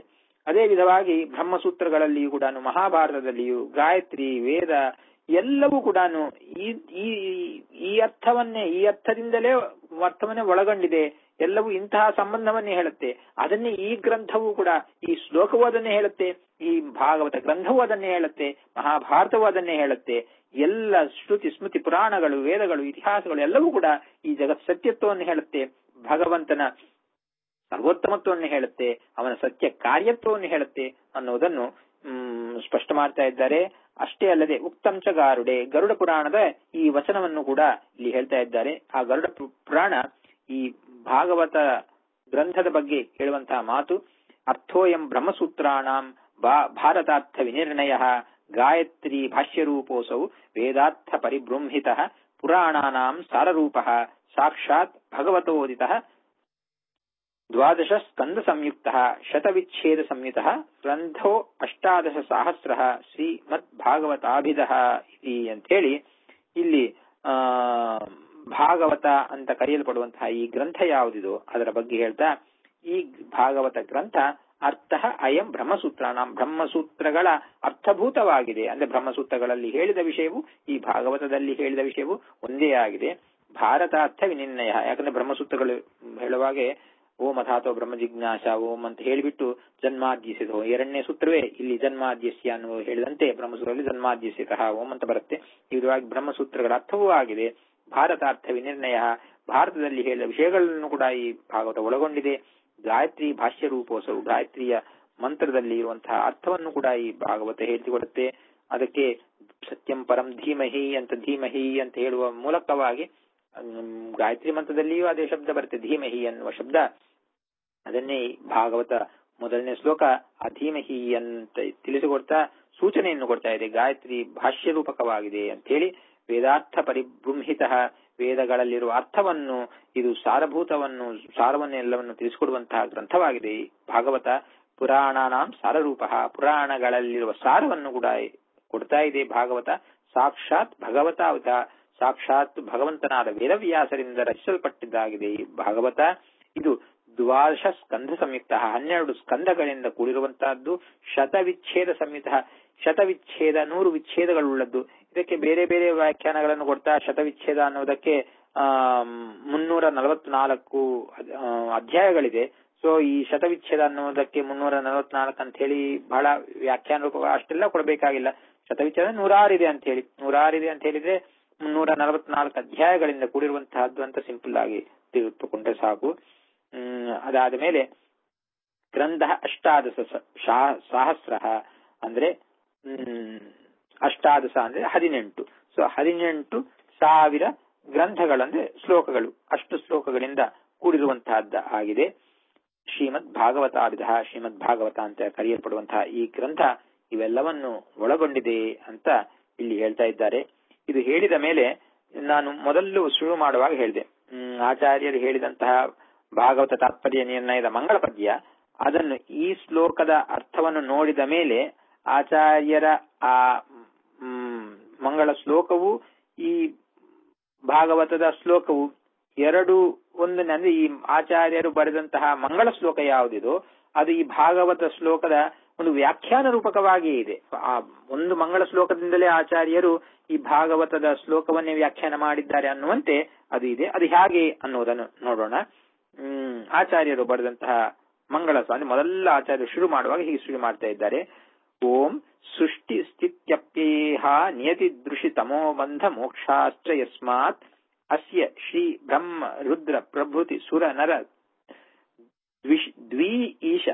ಅದೇ ವಿಧವಾಗಿ ಬ್ರಹ್ಮಸೂತ್ರಗಳಲ್ಲಿಯೂ ಕೂಡ, ಮಹಾಭಾರತದಲ್ಲಿಯೂ ಗಾಯತ್ರಿ, ವೇದ ಎಲ್ಲವೂ ಕೂಡ ಈ ಈ ಅರ್ಥವನ್ನೇ ಈ ಅರ್ಥದಿಂದಲೇ ಅರ್ಥವನ್ನೇ ಒಳಗೊಂಡಿದೆ. ಎಲ್ಲವೂ ಇಂತಹ ಸಂಬಂಧವನ್ನೇ ಹೇಳುತ್ತೆ. ಅದನ್ನೇ ಈ ಗ್ರಂಥವೂ ಕೂಡ, ಈ ಶ್ಲೋಕವೂ ಅದನ್ನೇ ಹೇಳುತ್ತೆ, ಈ ಭಾಗವತ ಗ್ರಂಥವೂ ಅದನ್ನೇ ಹೇಳುತ್ತೆ, ಮಹಾಭಾರತವೂ ಅದನ್ನೇ ಹೇಳುತ್ತೆ. ಎಲ್ಲ ಶ್ರುತಿ ಸ್ಮೃತಿ ಪುರಾಣಗಳು, ವೇದಗಳು, ಇತಿಹಾಸಗಳು ಎಲ್ಲವೂ ಕೂಡ ಈ ಜಗತ್ ಸತ್ಯತ್ವವನ್ನು ಹೇಳುತ್ತೆ, ಭಗವಂತನ ಸರ್ವೋತ್ತಮತ್ವವನ್ನು ಹೇಳುತ್ತೆ, ಅವನ ಸತ್ಯ ಕಾರ್ಯತ್ವವನ್ನು ಹೇಳುತ್ತೆ ಅನ್ನೋದನ್ನು ಹ್ಮ್ ಸ್ಪಷ್ಟ ಮಾಡ್ತಾ ಇದ್ದಾರೆ. ಅಷ್ಟೇ ಅಲ್ಲದೆ ಉಕ್ತಂಚ ಗಾರುಡೆ, ಗರುಡ ಪುರಾಣದ ಈ ವಚನವನ್ನು ಕೂಡ ಇಲ್ಲಿ ಹೇಳ್ತಾ ಇದ್ದಾರೆ. ಆ ಗರುಡ ಪುರಾಣ ಈ ಭಾಗವತ ಗ್ರಂಥದ ಬಗ್ಗೆ ಹೇಳುವಂತಹ ಮಾತು. ಅರ್ಥೋಯಂ ಬ್ರಹ್ಮಸೂತ್ರಾಣಾಂ ಭಾರತಾರ್ಥ ವಿನಿರ್ಣಯ ಗಾಯತ್ರಿ ಭಾಷ್ಯರೂಪೋಸೌ ವೇದಾರ್ಥ ಪರಿಬೃಂಹಿತ ಪುರಾಣಾನಾಂ ಸಾರರೂಪ ಸಾಕ್ಷಾತ್ ಭಗವತೋದಿತ ದ್ವಾದಶ ಸ್ಕಂದ ಸಂಯುಕ್ತ ಶತವಿಚ್ಛೇದ ಸಂಯುತ ಗ್ರಂಥೋ ಅಷ್ಟಾದಶ ಸಹಸ್ರ ಶ್ರೀಮದ್ ಭಾಗವತಾಭಿಧ ಇತಿ ಅಂತ ಹೇಳಿ ಇಲ್ಲಿ ಆ ಭಾಗವತ ಅಂತ ಕರೆಯಲ್ಪಡುವಂತಹ ಈ ಗ್ರಂಥ ಯಾವುದಿದೋ ಅದರ ಬಗ್ಗೆ ಹೇಳ್ತಾ, ಈ ಭಾಗವತ ಗ್ರಂಥ ಅರ್ಥ ಅಯಂ ಬ್ರಹ್ಮಸೂತ್ರಾಣಂ, ಬ್ರಹ್ಮಸೂತ್ರಗಳ ಅರ್ಥಭೂತವಾಗಿದೆ. ಅಂದ್ರೆ ಬ್ರಹ್ಮಸೂತ್ರಗಳಲ್ಲಿ ಹೇಳಿದ ವಿಷಯವು ಈ ಭಾಗವತದಲ್ಲಿ ಹೇಳಿದ ವಿಷಯವು ಒಂದೇ ಆಗಿದೆ. ಭಾರತಾರ್ಥ ವಿನಿರ್ಣಯ, ಯಾಕಂದ್ರೆ ಬ್ರಹ್ಮಸೂತ್ರಗಳು ಹೇಳುವಾಗೆ ಓಂ ಅಥಾತೋ ಬ್ರಹ್ಮ ಜಿಜ್ಞಾಸ ಓಂ ಅಂತ ಹೇಳಿಬಿಟ್ಟು ಜನ್ಮಾದ್ಯಸಿತೋ, ಎರಡನೇ ಸೂತ್ರವೇ ಇಲ್ಲಿ ಜನ್ಮಾದ್ಯಸ್ಯ ಅನ್ನುವ ಹೇಳಿದಂತೆ ಬ್ರಹ್ಮಸೂತ್ರದಲ್ಲಿ ಜನ್ಮಾದ್ಯಸಿತಃ ಓಂ ಅಂತ ಬರುತ್ತೆ. ಈ ವಿಧವಾಗಿ ಬ್ರಹ್ಮಸೂತ್ರಗಳ ಅರ್ಥವೂ ಆಗಿದೆ. ಭಾರತಾರ್ಥ ವಿನಿರ್ಣಯ, ಭಾರತದಲ್ಲಿ ಹೇಳಿದ ವಿಷಯಗಳನ್ನು ಕೂಡ ಈ ಭಾಗವತ ಒಳಗೊಂಡಿದೆ. ಗಾಯತ್ರಿ ಭಾಷ್ಯ ರೂಪೋಸವು, ಗಾಯತ್ರಿಯ ಮಂತ್ರದಲ್ಲಿ ಇರುವಂತಹ ಅರ್ಥವನ್ನು ಕೂಡ ಈ ಭಾಗವತ ಹೇಳಿಕೊಡುತ್ತೆ. ಅದಕ್ಕೆ ಸತ್ಯಂ ಪರಂ ಧೀಮಹಿ ಅಂತ ಧೀಮಹಿ ಅಂತ ಹೇಳುವ ಮೂಲಕವಾಗಿ ಗಾಯತ್ರಿ ಮಂತ್ರದಲ್ಲಿಯೂ ಅದೇ ಶಬ್ದ ಬರುತ್ತೆ, ಧೀಮಹಿ ಅನ್ನುವ ಶಬ್ದ. ಅದನ್ನೇ ಭಾಗವತ ಮೊದಲನೇ ಶ್ಲೋಕ ಆ ಧೀಮಹಿ ಅಂತ ತಿಳಿಸಿಕೊಡ್ತಾ ಸೂಚನೆಯನ್ನು ಕೊಡ್ತಾ ಇದೆ. ಗಾಯತ್ರಿ ಭಾಷ್ಯ ರೂಪಕವಾಗಿದೆ ಅಂತ ಹೇಳಿ ವೇದಾರ್ಥ ಪರಿಬೃಂಹಿತ, ವೇದಗಳಲ್ಲಿರುವ ಅರ್ಥವನ್ನು, ಇದು ಸಾರಭೂತವನ್ನು ಸಾರವನ್ನೆಲ್ಲವನ್ನು ತಿಳಿಸಿಕೊಡುವಂತಹ ಗ್ರಂಥವಾಗಿದೆ ಭಾಗವತ. ಪುರಾಣಾನಾಂ ಸಾರರೂಪ, ಪುರಾಣಗಳಲ್ಲಿರುವ ಸಾರವನ್ನು ಕೂಡ ಕೊಡ್ತಾ ಇದೆ ಭಾಗವತ. ಸಾಕ್ಷಾತ್ ಭಗವತಾವತ, ಸಾಕ್ಷಾತ್ ಭಗವಂತನಾದ ವೇದವ್ಯಾಸರಿಂದ ರಚಿಸಲ್ಪಟ್ಟಿದ್ದಾಗಿದೆ ಈ ಭಾಗವತ. ಇದು ದ್ವಾದಶ ಸ್ಕಂಧ ಸಂಯುಕ್ತ, ಹನ್ನೆರಡು ಸ್ಕಂಧಗಳಿಂದ ಕೂಡಿರುವಂತಹದ್ದು. ಶತವಿಚ್ಛೇದ ಸಂಯುಕ್ತ, ಶತವಿಚ್ಛೇದ ನೂರು ವಿಚ್ಛೇದಗಳುಳ್ಳದ್ದು. ಇದಕ್ಕೆ ಬೇರೆ ಬೇರೆ ವ್ಯಾಖ್ಯಾನಗಳನ್ನು ಕೊಡ್ತಾ ಶತವಿಚ್ಛೇದ ಅನ್ನೋದಕ್ಕೆ ಆ ಮುನ್ನೂರ ನಲವತ್ನಾಲ್ಕು ಅಧ್ಯಾಯಗಳಿದೆ. ಸೊ ಈ ಶತವಿಚ್ಛೇದ ಅನ್ನೋದಕ್ಕೆ ಮುನ್ನೂರ ನಲವತ್ನಾಲ್ಕು ಅಂತ ಹೇಳಿ ಬಹಳ ವ್ಯಾಖ್ಯಾನ ಅಷ್ಟೆಲ್ಲ ಕೊಡಬೇಕಾಗಿಲ್ಲ. ಶತವಿಚ್ಛೇದ ನೂರಾರಿದೆ ಅಂತ ಹೇಳಿ ನೂರಾರಿದೆ ಅಂತ ಹೇಳಿದ್ರೆ ಮುನ್ನೂರ ನಲವತ್ನಾಲ್ಕು ಅಧ್ಯಾಯಗಳಿಂದ ಕೂಡಿರುವಂತಹದ್ದು ಅಂತ ಸಿಂಪಲ್ ಆಗಿ ತಿಳಿದುಕೊಂಡ್ರೆ ಸಾಕು. ಹ್ಮ್ ಅದಾದ ಮೇಲೆ ಗ್ರಂಥ ಅಷ್ಟಾದಶ ಸಹಸ್ರ ಅಂದ್ರೆ ಹ್ಮ್ ಅಷ್ಟಾದಶ ಅಂದ್ರೆ ಹದಿನೆಂಟು. ಸೊ ಹದಿನೆಂಟು ಸಾವಿರ ಗ್ರಂಥಗಳಂದ್ರೆ ಶ್ಲೋಕಗಳು, ಅಷ್ಟು ಶ್ಲೋಕಗಳಿಂದ ಕೂಡಿರುವಂತಹದ್ದು ಆಗಿದೆ ಶ್ರೀಮದ್ ಭಾಗವತಾಭಿಧ. ಶ್ರೀಮದ್ ಭಾಗವತ ಅಂತ ಕರೆಯಲ್ಪಡುವಂತಹ ಈ ಗ್ರಂಥ ಇವೆಲ್ಲವನ್ನು ಒಳಗೊಂಡಿದೆ ಅಂತ ಇಲ್ಲಿ ಹೇಳ್ತಾ ಇದ್ದಾರೆ. ಇದು ಹೇಳಿದ ಮೇಲೆ ನಾನು ಮೊದಲು ಶುರು ಮಾಡುವಾಗ ಹೇಳಿದೆ, ಹ್ಮ್ ಆಚಾರ್ಯರು ಹೇಳಿದಂತಹ ಭಾಗವತ ತಾತ್ಪರ್ಯ ನಿರ್ಣಯದ ಮಂಗಳ ಪದ್ಯ, ಅದನ್ನು ಈ ಶ್ಲೋಕದ ಅರ್ಥವನ್ನು ನೋಡಿದ ಮೇಲೆ ಆಚಾರ್ಯರ ಆ ಮಂಗಳ ಶ್ಲೋಕವು ಈ ಭಾಗವತದ ಶ್ಲೋಕವು ಎರಡು ಒಂದು, ಅಂದ್ರೆ ಈ ಆಚಾರ್ಯರು ಬರೆದಂತಹ ಮಂಗಳ ಶ್ಲೋಕ ಯಾವುದಿದೋ ಅದು ಈ ಭಾಗವತ ಶ್ಲೋಕದ ಒಂದು ವ್ಯಾಖ್ಯಾನ ರೂಪಕವಾಗಿ ಇದೆ. ಆ ಒಂದು ಮಂಗಳ ಶ್ಲೋಕದಿಂದಲೇ ಆಚಾರ್ಯರು ಈ ಭಾಗವತದ ಶ್ಲೋಕವನ್ನೇ ವ್ಯಾಖ್ಯಾನ ಮಾಡಿದ್ದಾರೆ ಅನ್ನುವಂತೆ ಅದು ಇದೆ. ಅದು ಹೇಗೆ ಅನ್ನೋದನ್ನು ನೋಡೋಣ. ಹ್ಮ್ ಆಚಾರ್ಯರು ಬರೆದಂತಹ ಮಂಗಳ ಅಂದ್ರೆ ಮೊದಲ ಆಚಾರ್ಯರು ಶುರು ಮಾಡುವಾಗ ಹೀಗೆ ಶುರು ಮಾಡ್ತಾ ಇದ್ದಾರೆ. ಓಂ ಸೃಷ್ಟಿ ಸ್ಥಿತ್ಯಪ್ಯೇಹ ನಿಯತಿ ದೃಶಿ ತಮೋ ಬಂಧ ಮೋಕ್ಷಾಶ್ಚ ಯಸ್ಮಾತ್ ಅಸ್ಯ ಶ್ರೀ ಬ್ರಹ್ಮ ರುದ್ರ ಪ್ರಭೃತಿ ಸುರ ನರ ದ್ವಿ ಈಶ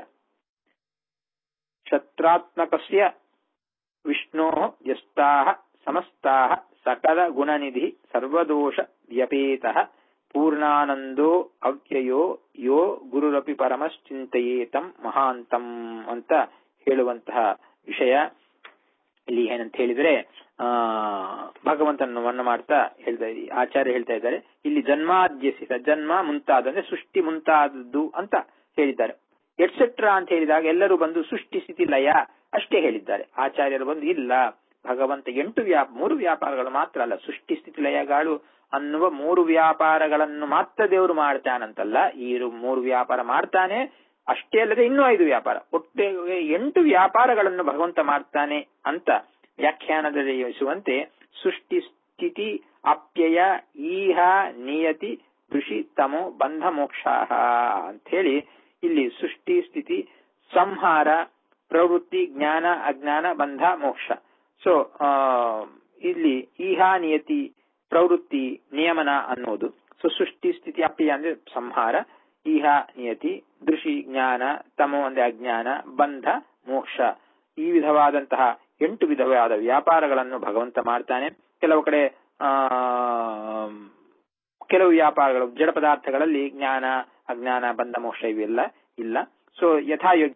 ಕ್ಷತ್ರಾತ್ಮಕಸ್ಯ ವಿಷ್ಣೋಃ ಯಸ್ತಾಃ ಸಮಸ್ತಾಃ ಸಕಲ ಗುಣನಿಧಿ ಸರ್ವದೋಷ ವ್ಯಪೇತಃ ಪೂರ್ಣಾನಂದೋ ಅವ್ಯಯೋ ಯೋ ಗುರುರಪಿ ಪರಮಶ್ಚಿಂತೆಯೇತಂ ಮಹಾಂತಂ ಅಂತ ಹೇಳುವಂತಹ ವಿಷಯ. ಇಲ್ಲಿ ಏನಂತ ಹೇಳಿದ್ರೆ ಆ ಭಗವಂತನನ್ನು ವರ್ಣ ಮಾಡ್ತಾ ಹೇಳ್ತಾ ಆಚಾರ್ಯ ಹೇಳ್ತಾ ಇದ್ದಾರೆ, ಇಲ್ಲಿ ಜನ್ಮಾದ್ಯಸಿತ, ಜನ್ಮ ಮುಂತಾದ ಅಂದ್ರೆ ಸೃಷ್ಟಿ ಮುಂತಾದದ್ದು ಅಂತ ಹೇಳಿದ್ದಾರೆ. ಎಟ್ಸೆಟ್ರಾ ಅಂತ ಹೇಳಿದಾಗ ಎಲ್ಲರೂ ಬಂದು ಸೃಷ್ಟಿ ಸ್ಥಿತಿ ಲಯ ಅಷ್ಟೇ ಹೇಳಿದ್ದಾರೆ. ಆಚಾರ್ಯರು ಬಂದು ಇಲ್ಲ, ಭಗವಂತ ಎಂಟು ವ್ಯಾಪ ಮೂರು ವ್ಯಾಪಾರಗಳು ಮಾತ್ರ ಅಲ್ಲ, ಸೃಷ್ಟಿ ಸ್ಥಿತಿ ಲಯಗಳು ಅನ್ನುವ ಮೂರು ವ್ಯಾಪಾರಗಳನ್ನು ಮಾತ್ರ ದೇವರು ಮಾಡ್ತಾನಂತಲ್ಲ, ಈ ಮೂರು ವ್ಯಾಪಾರ ಮಾಡ್ತಾನೆ, ಅಷ್ಟೇ ಅಲ್ಲದೆ ಇನ್ನೂ ಐದು ವ್ಯಾಪಾರ, ಒಟ್ಟೆ ಎಂಟು ವ್ಯಾಪಾರಗಳನ್ನು ಭಗವಂತ ಮಾಡ್ತಾನೆ ಅಂತ ವ್ಯಾಖ್ಯಾನದಲ್ಲಿ ಯೋಚಿಸುವಂತೆ ಸೃಷ್ಟಿ ಸ್ಥಿತಿ ಅಪ್ಯಯ ಈಹ ನಿಯತಿ ಋಷಿ ತಮೋ ಬಂಧ ಮೋಕ್ಷಾಹ ಅಂತ ಹೇಳಿ ಇಲ್ಲಿ ಸೃಷ್ಟಿ ಸ್ಥಿತಿ ಸಂಹಾರ ಪ್ರವೃತ್ತಿ ಜ್ಞಾನ ಅಜ್ಞಾನ ಬಂಧ ಮೋಕ್ಷ. ಸೊ ಇಲ್ಲಿ ಈಹಾ ನಿಯತಿ ಪ್ರವೃತ್ತಿ ನಿಯಮನ ಅನ್ನೋದು. ಸೊ ಸೃಷ್ಟಿ ಸ್ಥಿತಿ ಅಪ್ಯಯ ಅಂದ್ರೆ ಸಂಹಾರ, ಈಹ ನಿಯತಿ ದೃಷಿ ಜ್ಞಾನ, ತಮೋ ಅಂದ್ರೆ ಅಜ್ಞಾನ, ಬಂಧ ಮೋಕ್ಷ, ಈ ವಿಧವಾದಂತಹ ಎಂಟು ವಿಧವಾದ ವ್ಯಾಪಾರಗಳನ್ನು ಭಗವಂತ ಮಾಡ್ತಾನೆ. ಕೆಲವು ಕಡೆ ಆ ಕೆಲವು ವ್ಯಾಪಾರಗಳು ಜಡ ಪದಾರ್ಥಗಳಲ್ಲಿ ಜ್ಞಾನ ಅಜ್ಞಾನ ಬಂಧ ಮೋಕ್ಷ ಇವೆಲ್ಲ ಇಲ್ಲ. ಸೊ ಯಥಾಯೋಗ್ಯ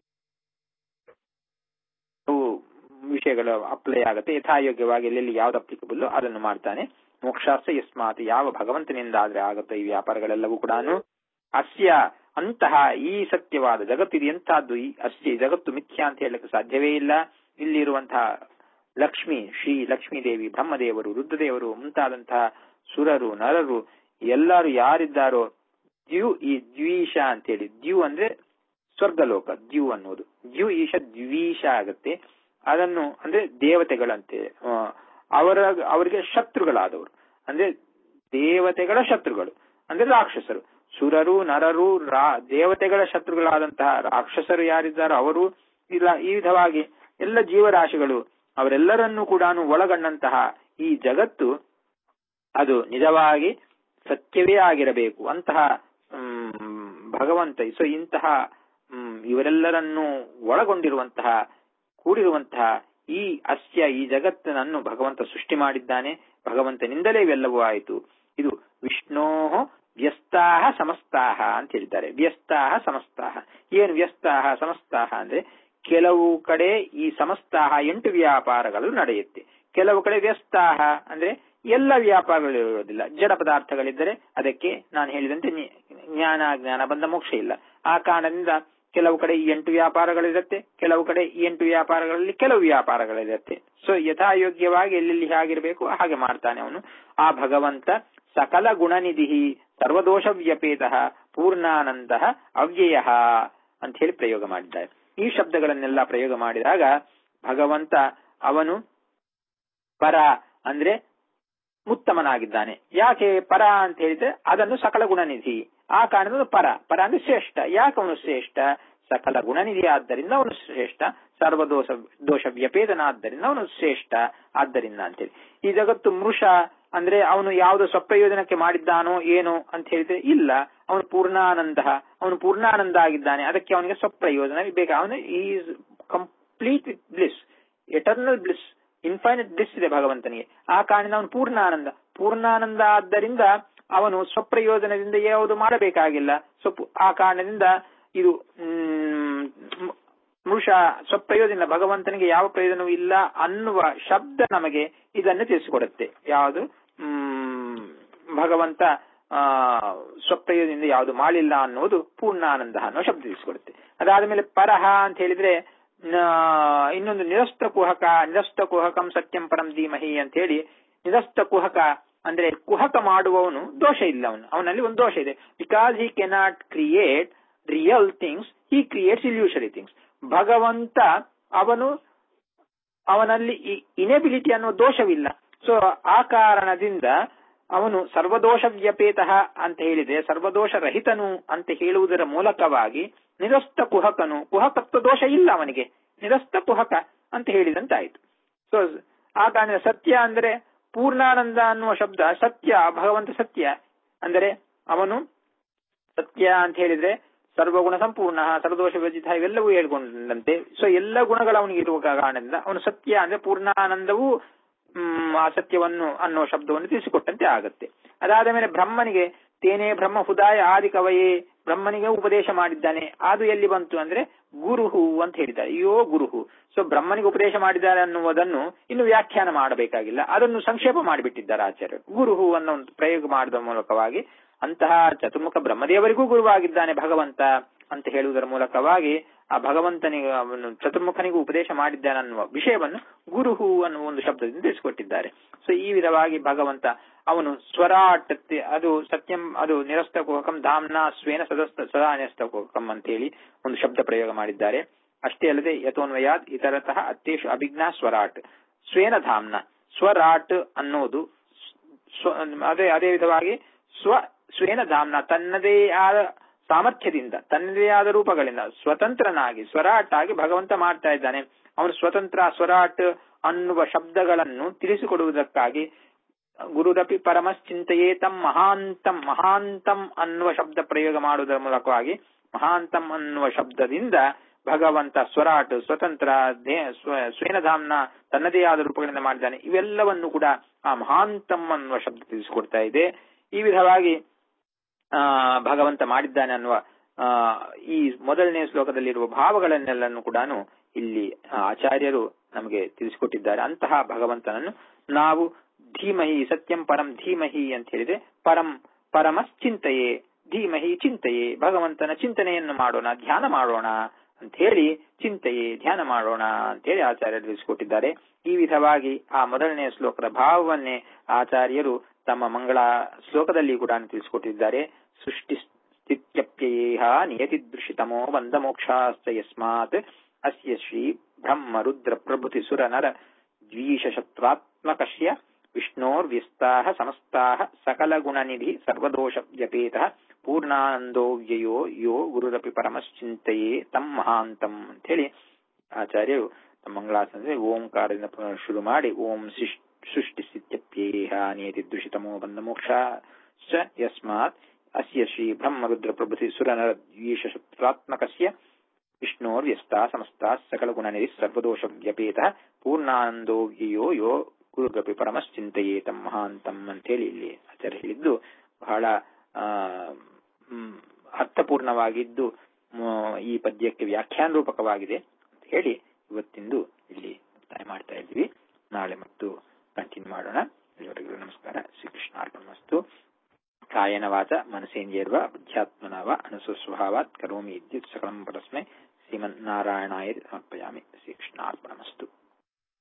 ವಿಷಯಗಳು ಅಪ್ಲೈ ಆಗುತ್ತೆ, ಯಥಾಯೋಗ್ಯವಾಗಿ ಎಲ್ಲೆಲ್ಲಿ ಯಾವ್ದು ಅಪ್ಲಿಕಬಲ್ ಅದನ್ನು ಮಾಡ್ತಾನೆ. ಮೋಕ್ಷಾಸ್ಯ ಯಸ್ಮಾತ್, ಯಾವ ಭಗವಂತನಿಂದ ಆದ್ರೆ ಆಗುತ್ತೆ ಈ ವ್ಯಾಪಾರಗಳೆಲ್ಲವೂ ಕೂಡ. ಅಸ್ಯ ಅಂತಹ ಈ ಸತ್ಯವಾದ ಜಗತ್ತು ಇದು ಎಂತಹದ್ದು, ಈ ಅಸ್ಯ ಜಗತ್ತು ಮಿಥ್ಯಾ ಅಂತ ಹೇಳಲಿಕ್ಕೆ ಸಾಧ್ಯವೇ ಇಲ್ಲ. ಇಲ್ಲಿರುವಂತಹ ಲಕ್ಷ್ಮಿ, ಶ್ರೀ ಲಕ್ಷ್ಮೀ ದೇವಿ, ಬ್ರಹ್ಮದೇವರು, ರುದ್ರದೇವರು ಮುಂತಾದಂತಹ ಸುರರು ನರರು ಎಲ್ಲರೂ ಯಾರಿದ್ದಾರೋ ದ್ಯು ಈ ದ್ವೀಶ ಅಂತೇಳಿ, ದ್ಯು ಅಂದ್ರೆ ಸ್ವರ್ಗಲೋಕ, ದ್ಯು ಅನ್ನೋದು ದ್ಯು ಈಶ ದ್ವೀಶ ಆಗತ್ತೆ. ಅದನ್ನು ಅಂದ್ರೆ ದೇವತೆಗಳಂತೆ ಅವರ ಅವರಿಗೆ ಶತ್ರುಗಳಾದವರು ಅಂದ್ರೆ ದೇವತೆಗಳ ಶತ್ರುಗಳು ಅಂದ್ರೆ ರಾಕ್ಷಸರು, ಸುರರು ನರರು ರಾ ದೇವತೆಗಳ ಶತ್ರುಗಳಾದಂತಹ ರಾಕ್ಷಸರು ಯಾರಿದ್ದಾರೋ ಅವರು ಇಲ್ಲ. ಈ ವಿಧವಾಗಿ ಎಲ್ಲ ಜೀವರಾಶಿಗಳು ಅವರೆಲ್ಲರನ್ನೂ ಕೂಡ ಒಳಗೊಂಡಂತಹ ಈ ಜಗತ್ತು ಅದು ನಿಜವಾಗಿ ಸತ್ಯವೇ ಆಗಿರಬೇಕು ಅಂತಹ ಹ್ಮ್ ಭಗವಂತ. ಸೊ ಇಂತಹ ಹ್ಮ್ ಇವರೆಲ್ಲರನ್ನೂ ಒಳಗೊಂಡಿರುವಂತಹ ಕೂಡಿರುವಂತಹ ಈ ಅಸ್ಯ ಈ ಜಗತ್ತನ್ನು ಭಗವಂತ ಸೃಷ್ಟಿ ಮಾಡಿದ್ದಾನೆ. ಭಗವಂತನಿಂದಲೇ ಇವೆಲ್ಲವೂ ಆಯಿತು. ಇದು ವಿಷ್ಣೋ ವ್ಯಸ್ತಾಹ ಸಮಸ್ತಾಹ ಅಂತ ಹೇಳಿದ್ದಾರೆ. ವ್ಯಸ್ತಾಹ ಸಮಸ್ತಾಹ, ಏನು ವ್ಯಸ್ತಾಹ ಸಮಸ್ತಾಹ ಅಂದ್ರೆ ಕೆಲವು ಕಡೆ ಈ ಸಮಸ್ತಾಹ ಎಂಟು ವ್ಯಾಪಾರಗಳು ನಡೆಯುತ್ತೆ, ಕೆಲವು ಕಡೆ ವ್ಯಸ್ತಾಹ ಅಂದ್ರೆ ಎಲ್ಲ ವ್ಯಾಪಾರಗಳು ಇರೋದಿಲ್ಲ. ಜಡ ಪದಾರ್ಥಗಳಿದ್ದರೆ ಅದಕ್ಕೆ ನಾನು ಹೇಳಿದಂತೆ ಜ್ಞಾನ ಜ್ಞಾನ ಬಂದ ಮೋಕ್ಷ ಇಲ್ಲ. ಆ ಕಾರಣದಿಂದ ಕೆಲವು ಕಡೆ ಈ ಎಂಟು ವ್ಯಾಪಾರಗಳಿರುತ್ತೆ, ಕೆಲವು ಕಡೆ ಈ ಎಂಟು ವ್ಯಾಪಾರಗಳಲ್ಲಿ ಕೆಲವು ವ್ಯಾಪಾರಗಳಿರುತ್ತೆ. ಸೊ ಯಥಾಯೋಗ್ಯವಾಗಿ ಎಲ್ಲೆಲ್ಲಿ ಹೇಗಿರಬೇಕು ಹಾಗೆ ಮಾಡ್ತಾನೆ ಅವನು. ಆ ಭಗವಂತ ಸಕಲ ಗುಣನಿಧಿ ಸರ್ವದೋಷ ವ್ಯಪೇತ ಪೂರ್ಣಾನಂದ ಅವ್ಯಯ ಅಂತ ಹೇಳಿ ಪ್ರಯೋಗ ಮಾಡಿದ್ದಾರೆ. ಈ ಶಬ್ದಗಳನ್ನೆಲ್ಲ ಪ್ರಯೋಗ ಮಾಡಿದಾಗ ಭಗವಂತ ಅವನು ಪರ ಅಂದ್ರೆ ಉತ್ತಮನಾಗಿದ್ದಾನೆ. ಯಾಕೆ ಪರ ಅಂತ ಹೇಳಿದ್ರೆ ಅದನ್ನು ಸಕಲ ಗುಣನಿಧಿ, ಆ ಕಾರಣದಿಂದ ಪರ. ಪರ ಅಂದ್ರೆ ಶ್ರೇಷ್ಠ. ಯಾಕೆ ಅವನು ಶ್ರೇಷ್ಠ? ಸಕಲ ಗುಣನಿಧಿ ಆದ್ದರಿಂದ ಅವನು ಶ್ರೇಷ್ಠ, ಸರ್ವದೋಷ ದೋಷ ವ್ಯಪೇದನಾದ್ದರಿಂದ ಅವನು ಶ್ರೇಷ್ಠ. ಆದ್ದರಿಂದ ಅಂತೇಳಿ ಈ ಜಗತ್ತು ಮೃಷ ಅಂದ್ರೆ ಅವನು ಯಾವುದು ಸ್ವಪ್ರಯೋಜನಕ್ಕೆ ಮಾಡಿದ್ದಾನೋ ಏನೋ ಅಂತ ಹೇಳಿದ್ರೆ ಇಲ್ಲ, ಅವನು ಪೂರ್ಣಾನಂದ, ಅವನು ಪೂರ್ಣಾನಂದ ಆಗಿದ್ದಾನೆ. ಅದಕ್ಕೆ ಅವನಿಗೆ ಸ್ವಪ್ರಯೋಜನ ಬೇಕು. ಅವನು is complete with bliss, eternal bliss, infinite bliss ಇದೆ ಭಗವಂತನಿಗೆ. ಆ ಕಾರಣದಿಂದ ಅವನು ಪೂರ್ಣಾನಂದ. ಪೂರ್ಣಾನಂದ ಆದ್ದರಿಂದ ಅವನು ಸ್ವಪ್ರಯೋಜನದಿಂದ ಯಾವುದು ಮಾಡಬೇಕಾಗಿಲ್ಲ. ಸೊ ಆ ಕಾರಣದಿಂದ ಇದು ಮೃಷ ಸ್ವಪ್ರಯೋಜನ, ಭಗವಂತನಿಗೆ ಯಾವ ಪ್ರಯೋಜನವೂ ಇಲ್ಲ ಅನ್ನುವ ಶಬ್ದ ನಮಗೆ ಇದನ್ನು ತಿಳಿಸಿಕೊಡುತ್ತೆ. ಯಾವುದು ಹ್ಮ್ ಭಗವಂತ ಆ ಸ್ವಪ್ರಯೋಜನದಿಂದ ಯಾವುದು ಮಾಡಿಲ್ಲ ಅನ್ನೋದು ಪೂರ್ಣಾನಂದ ಅನ್ನೋ ಶಬ್ದ ತಿಳಿಸಿಕೊಡುತ್ತೆ. ಅದಾದ ಮೇಲೆ ಪರಹ ಅಂತ ಹೇಳಿದ್ರೆ ಇನ್ನೊಂದು ನಿರಸ್ತ ಕುಹಕ, ನಿರಸ್ತ ಕುಹಕಂ ಸತ್ಯಂ ಪರಂ ಧೀಮಹಿ ಅಂತ ಹೇಳಿ, ನಿರಸ್ತ ಕುಹಕ ಅಂದ್ರೆ ಕುಹಕ ಮಾಡುವವನು ದೋಷ ಇಲ್ಲ, ಅವನು ಅವನಲ್ಲಿ ಒಂದು ದೋಷ ಇದೆ. Because he cannot create real things, he creates illusory things. ಭಗವಂತ ಅವನು ಅವನಲ್ಲಿ ಈ ಇನೆಬಿಲಿಟಿ ಅನ್ನೋ ದೋಷವಿಲ್ಲ. ಸೊ ಆ ಕಾರಣದಿಂದ ಅವನು ಸರ್ವದೋಷ ವ್ಯಪೇತ ಅಂತ ಹೇಳಿದ್ರೆ ಸರ್ವದೋಷ ರಹಿತನು ಅಂತ ಹೇಳುವುದರ ಮೂಲಕವಾಗಿ ನಿರಸ್ತ ಕುಹಕನು, ಕುಹಕತ್ವ ದೋಷ ಇಲ್ಲ ಅವನಿಗೆ, ನಿರಸ್ತ ಕುಹಕ ಅಂತ ಹೇಳಿದಂತಾಯ್ತು. ಸೊ ಆ ಕಾರಣ ಸತ್ಯ ಅಂದ್ರೆ ಪೂರ್ಣಾನಂದ ಅನ್ನುವ ಶಬ್ದ ಸತ್ಯ, ಭಗವಂತ ಸತ್ಯ ಅಂದರೆ ಅವನು ಸತ್ಯ ಅಂತ ಹೇಳಿದ್ರೆ ಸರ್ವಗುಣ ಸಂಪೂರ್ಣ ಸರ್ವದೋಷ ವಿಜಿತ ಇವೆಲ್ಲವೂ ಹೇಳ್ಕೊಂಡಂತೆ. ಸೊ ಎಲ್ಲ ಗುಣಗಳು ಅವನಿಗೆ ಇರುವ ಕಾರಣದಿಂದ ಅವನು ಸತ್ಯ ಅಂದ್ರೆ ಪೂರ್ಣಾನಂದವೂ ಹ್ಮ್ ಆ ಸತ್ಯವನ್ನು ಅನ್ನೋ ಶಬ್ದವನ್ನು ತಿಳಿಸಿಕೊಟ್ಟಂತೆ ಆಗತ್ತೆ. ಅದಾದ ಮೇಲೆ ಬ್ರಹ್ಮನಿಗೆ ತೇನೇ ಬ್ರಹ್ಮ ಹುದಾಯ ಆದಿ ಕವಯೇ, ಬ್ರಹ್ಮನಿಗೆ ಉಪದೇಶ ಮಾಡಿದ್ದಾನೆ. ಅದು ಎಲ್ಲಿ ಬಂತು ಅಂದ್ರೆ ಗುರುಹು ಅಂತ ಹೇಳಿದ್ದಾರೆ. ಅಯ್ಯೋ ಗುರುಹು. ಸೊ ಬ್ರಹ್ಮನಿಗೆ ಉಪದೇಶ ಮಾಡಿದ್ದಾರೆ ಅನ್ನುವುದನ್ನು ಇನ್ನು ವ್ಯಾಖ್ಯಾನ ಮಾಡಬೇಕಾಗಿಲ್ಲ, ಅದನ್ನು ಸಂಕ್ಷೇಪ ಮಾಡಿಬಿಟ್ಟಿದ್ದಾರೆ ಆಚಾರ್ಯರು. ಗುರುಹು ಅನ್ನೋ ಒಂದು ಪ್ರಯೋಗ ಮಾಡಿದ ಮೂಲಕವಾಗಿ ಅಂತಹ ಚತುರ್ಮುಖ ಬ್ರಹ್ಮದೇವರಿಗೂ ಗುರುವಾಗಿದ್ದಾನೆ ಭಗವಂತ ಅಂತ ಹೇಳುವುದರ ಮೂಲಕವಾಗಿ ಆ ಭಗವಂತನಿಗೆ ಅವನು ಚತುರ್ಮುಖನಿಗೂ ಉಪದೇಶ ಮಾಡಿದ್ದಾನೆ ಅನ್ನುವ ವಿಷಯವನ್ನು ಗುರುಹು ಅನ್ನುವ ಒಂದು ಶಬ್ದದಿಂದ ತಿಳಿಸಿಕೊಟ್ಟಿದ್ದಾರೆ. ಸೊ ಈ ವಿಧವಾಗಿ ಭಗವಂತ ಅವನು ಸ್ವರಾಟ್, ಅದು ಸತ್ಯಂ, ಅದು ನಿರಸ್ತಕೋಕಂ ಧಾಮ್ನ ಸ್ವೇನ ಸದಸ್ತ ಸದಾ ನಿರಸ್ತಕೋಕಂ ಅಂತ ಹೇಳಿ ಒಂದು ಶಬ್ದ ಪ್ರಯೋಗ ಮಾಡಿದ್ದಾರೆ. ಅಷ್ಟೇ ಅಲ್ಲದೆ ಯಥೋನ್ವಯಾದ್ ಇತರತಃ ಅತ್ಯೇಷು ಅಭಿಜ್ಞಾ ಸ್ವರಾಟ್ ಸ್ವೇನ ಧಾಮ್ನ, ಸ್ವರಾಟ್ ಅನ್ನೋದು ಅದೇ ಅದೇ ವಿಧವಾಗಿ ಸ್ವ ಸ್ವೇನ ಧಾಮ್ನ ತನ್ನದೇ ಆದ ಸಾಮರ್ಥ್ಯದಿಂದ, ತನ್ನದೇ ಆದ ರೂಪಗಳಿಂದ ಸ್ವತಂತ್ರನಾಗಿ ಸ್ವರಾಟ್ ಆಗಿ ಭಗವಂತ ಮಾಡ್ತಾ ಇದ್ದಾನೆ. ಅವನು ಸ್ವತಂತ್ರ ಸ್ವರಾಟ್ ಅನ್ನುವ ಶಬ್ದಗಳನ್ನು ತಿಳಿಸಿಕೊಡುವುದಕ್ಕಾಗಿ ಗುರುರಪಿ ಪರಮಶ್ಚಿಂತೆಯೇ ತಂ ಮಹಾಂತಂ, ಮಹಾಂತಂ ಅನ್ನುವ ಶಬ್ದ ಪ್ರಯೋಗ ಮಾಡುವುದರ ಮೂಲಕವಾಗಿ ಮಹಾಂತಂ ಅನ್ನುವ ಶಬ್ದದಿಂದ ಭಗವಂತ ಸ್ವರಾಟ್ ಸ್ವತಂತ್ರ ಸ್ವೇನಧಾಮ್ನ ತನ್ನದೇ ಆದ ರೂಪಗಳಿಂದ ಮಾಡಿದ್ದಾನೆ. ಇವೆಲ್ಲವನ್ನು ಕೂಡ ಆ ಮಹಾಂತಂ ಅನ್ನುವ ಶಬ್ದ ತಿಳಿಸಿಕೊಡ್ತಾ ಇದೆ. ಈ ವಿಧವಾಗಿ ಆ ಭಗವಂತ ಮಾಡಿದ್ದಾನೆ ಅನ್ನುವ ಆ ಈ ಮೊದಲನೇ ಶ್ಲೋಕದಲ್ಲಿರುವ ಭಾವಗಳನ್ನೆಲ್ಲನ್ನು ಕೂಡ ಇಲ್ಲಿ ಆಚಾರ್ಯರು ನಮಗೆ ತಿಳಿಸಿಕೊಟ್ಟಿದ್ದಾರೆ. ಅಂತಹ ಭಗವಂತನನ್ನು ನಾವು ಧೀಮಹಿ ಸತ್ಯಂ ಪರಂ ಧೀಮಹಿ ಅಂತ ಹೇಳಿದ್ರೆ ಪರಂ ಪರಮಶ್ಚಿಂತೆಯೇ ಧೀಮಹಿ ಚಿಂತೆಯೇ, ಭಗವಂತನ ಚಿಂತನೆಯನ್ನು ಮಾಡೋಣ, ಧ್ಯಾನ ಮಾಡೋಣ ಅಂತ ಹೇಳಿ ಚಿಂತೆಯೇ ಧ್ಯಾನ ಮಾಡೋಣ ಅಂತ ಹೇಳಿ ಆಚಾರ್ಯರು ತಿಳಿಸಿಕೊಟ್ಟಿದ್ದಾರೆ. ಈ ವಿಧವಾಗಿ ಆ ಮೊದಲನೆಯ ಶ್ಲೋಕದ ಭಾವವನ್ನೇ ಆಚಾರ್ಯರು ತಮ್ಮ ಮಂಗಳ ಶ್ಲೋಕದಲ್ಲಿ ಕೂಡ ತಿಳಿಸಿಕೊಟ್ಟಿದ್ದಾರೆ. ಸೃಷ್ಟಿ ಸ್ಥಿತ್ಯಪ್ಯಯೇಹ ನಿಯತಿದೃಶಿತಮೋ ಬಂಧ ಮೋಕ್ಷಾಶ್ಚ ಯಸ್ಮಾತ್ ಅಸ್ಯ ಶ್ರೀ ಬ್ರಹ್ಮ ರುದ್ರ ಪ್ರಭೃತಿ ಸುರ ನರ ದ್ವಿಶತತ್ರಾತ್ಮಕಸ್ಯ ವಿಷ್ಣೋರ್ವ್ಯಸ್ತಾಃ ಸಮಸ್ತಾಃ ಸಕಲ ಗುಣನಿಧಿ ಸರ್ವದೋಷ ವ್ಯಪೇತಃ ಪೂರ್ಣಾನಂದೋ ವ್ಯಯೋ ಯೋ ಗುರುರಪಿ ಪರಮಶ್ಚಿಂತೆಯೇ ತಂ ಮಹಾಂತಂ ಅಂತ ಹೇಳಿ ಆಚಾರ್ಯರು ತಮ್ಮ ಮಂಗಳಾಸನದಲ್ಲಿ ಓಂಕಾರದಿಂದ ಪುನಃ ಶುರು ಮಾಡಿ ಓಂ ಸೃಷ್ಟಿ ಸ್ಥಿತ್ಯಪ್ಯೇಹ ನಿಯತಿ ದುಷಿತಮೋ ಬಂಧ ಮೋಕ್ಷಾಶ್ಚ ಯಸ್ಮಾತ್ ಅಸ್ಯ ಶ್ರೀ ಬ್ರಹ್ಮ ರುದ್ರ ಪ್ರಭೃತಿ ಸುರ ನರ ದ್ವಿಶತತ್ರಾತ್ಮಕಸ್ಯ ವಿಷ್ಣೋರ್ವ್ಯಸ್ತಾ ಸಮಸ್ತಾ ಸಕಲ ಗುಣನಿಧಿ ಸರ್ವದೋಷ ವ್ಯಪೇತಃ ಪೂರ್ಣಾನಂದೋ ವ್ಯಯೋ ಯೋ ಗುರುರಪಿ ಪರಮಶ್ಚಿಂತೆಯೇ ತಂ ಮಹಾಂತಂ ಅಂತ ಹೇಳಿ ಇಲ್ಲಿ ಆಚಾರ್ಯ ಹೇಳಿದ್ದು ಬಹಳ ಆ ಅರ್ಥಪೂರ್ಣವಾಗಿದ್ದು ಈ ಪದ್ಯಕ್ಕೆ ವ್ಯಾಖ್ಯಾನ ರೂಪಕವಾಗಿದೆ ಅಂತ ಹೇಳಿ ಇವತ್ತಿಂದು ಇಲ್ಲಿ ಮುಕ್ತಾಯ ಮಾಡ್ತಾ ಇದ್ವಿ. ನಾಳೆ ಮತ್ತು ಕಂಟಿನ್ಯೂ ಮಾಡೋಣ. ಎಲ್ಲರಿಗೂ ನಮಸ್ಕಾರ. ಶ್ರೀಕೃಷ್ಣ ಅರ್ಪಣಮಸ್ತು. ಕಾಯನ ವಾಚ ಮನಸೇಂದ್ರಿಯರ್ವ ಬುದ್ಧ್ಯಾತ್ಮನವ ಅನುಸ್ವಸ್ವಭಾವಾತ್ ಕರೋಮಿ ಇತ್ಯುತ್ ಸಕಲಂ ಪರಸ್ಮೈ ಶ್ರೀಮನ್ನಾರಾಯಣಾಯ ಸಮರ್ಪಯಾಮಿ.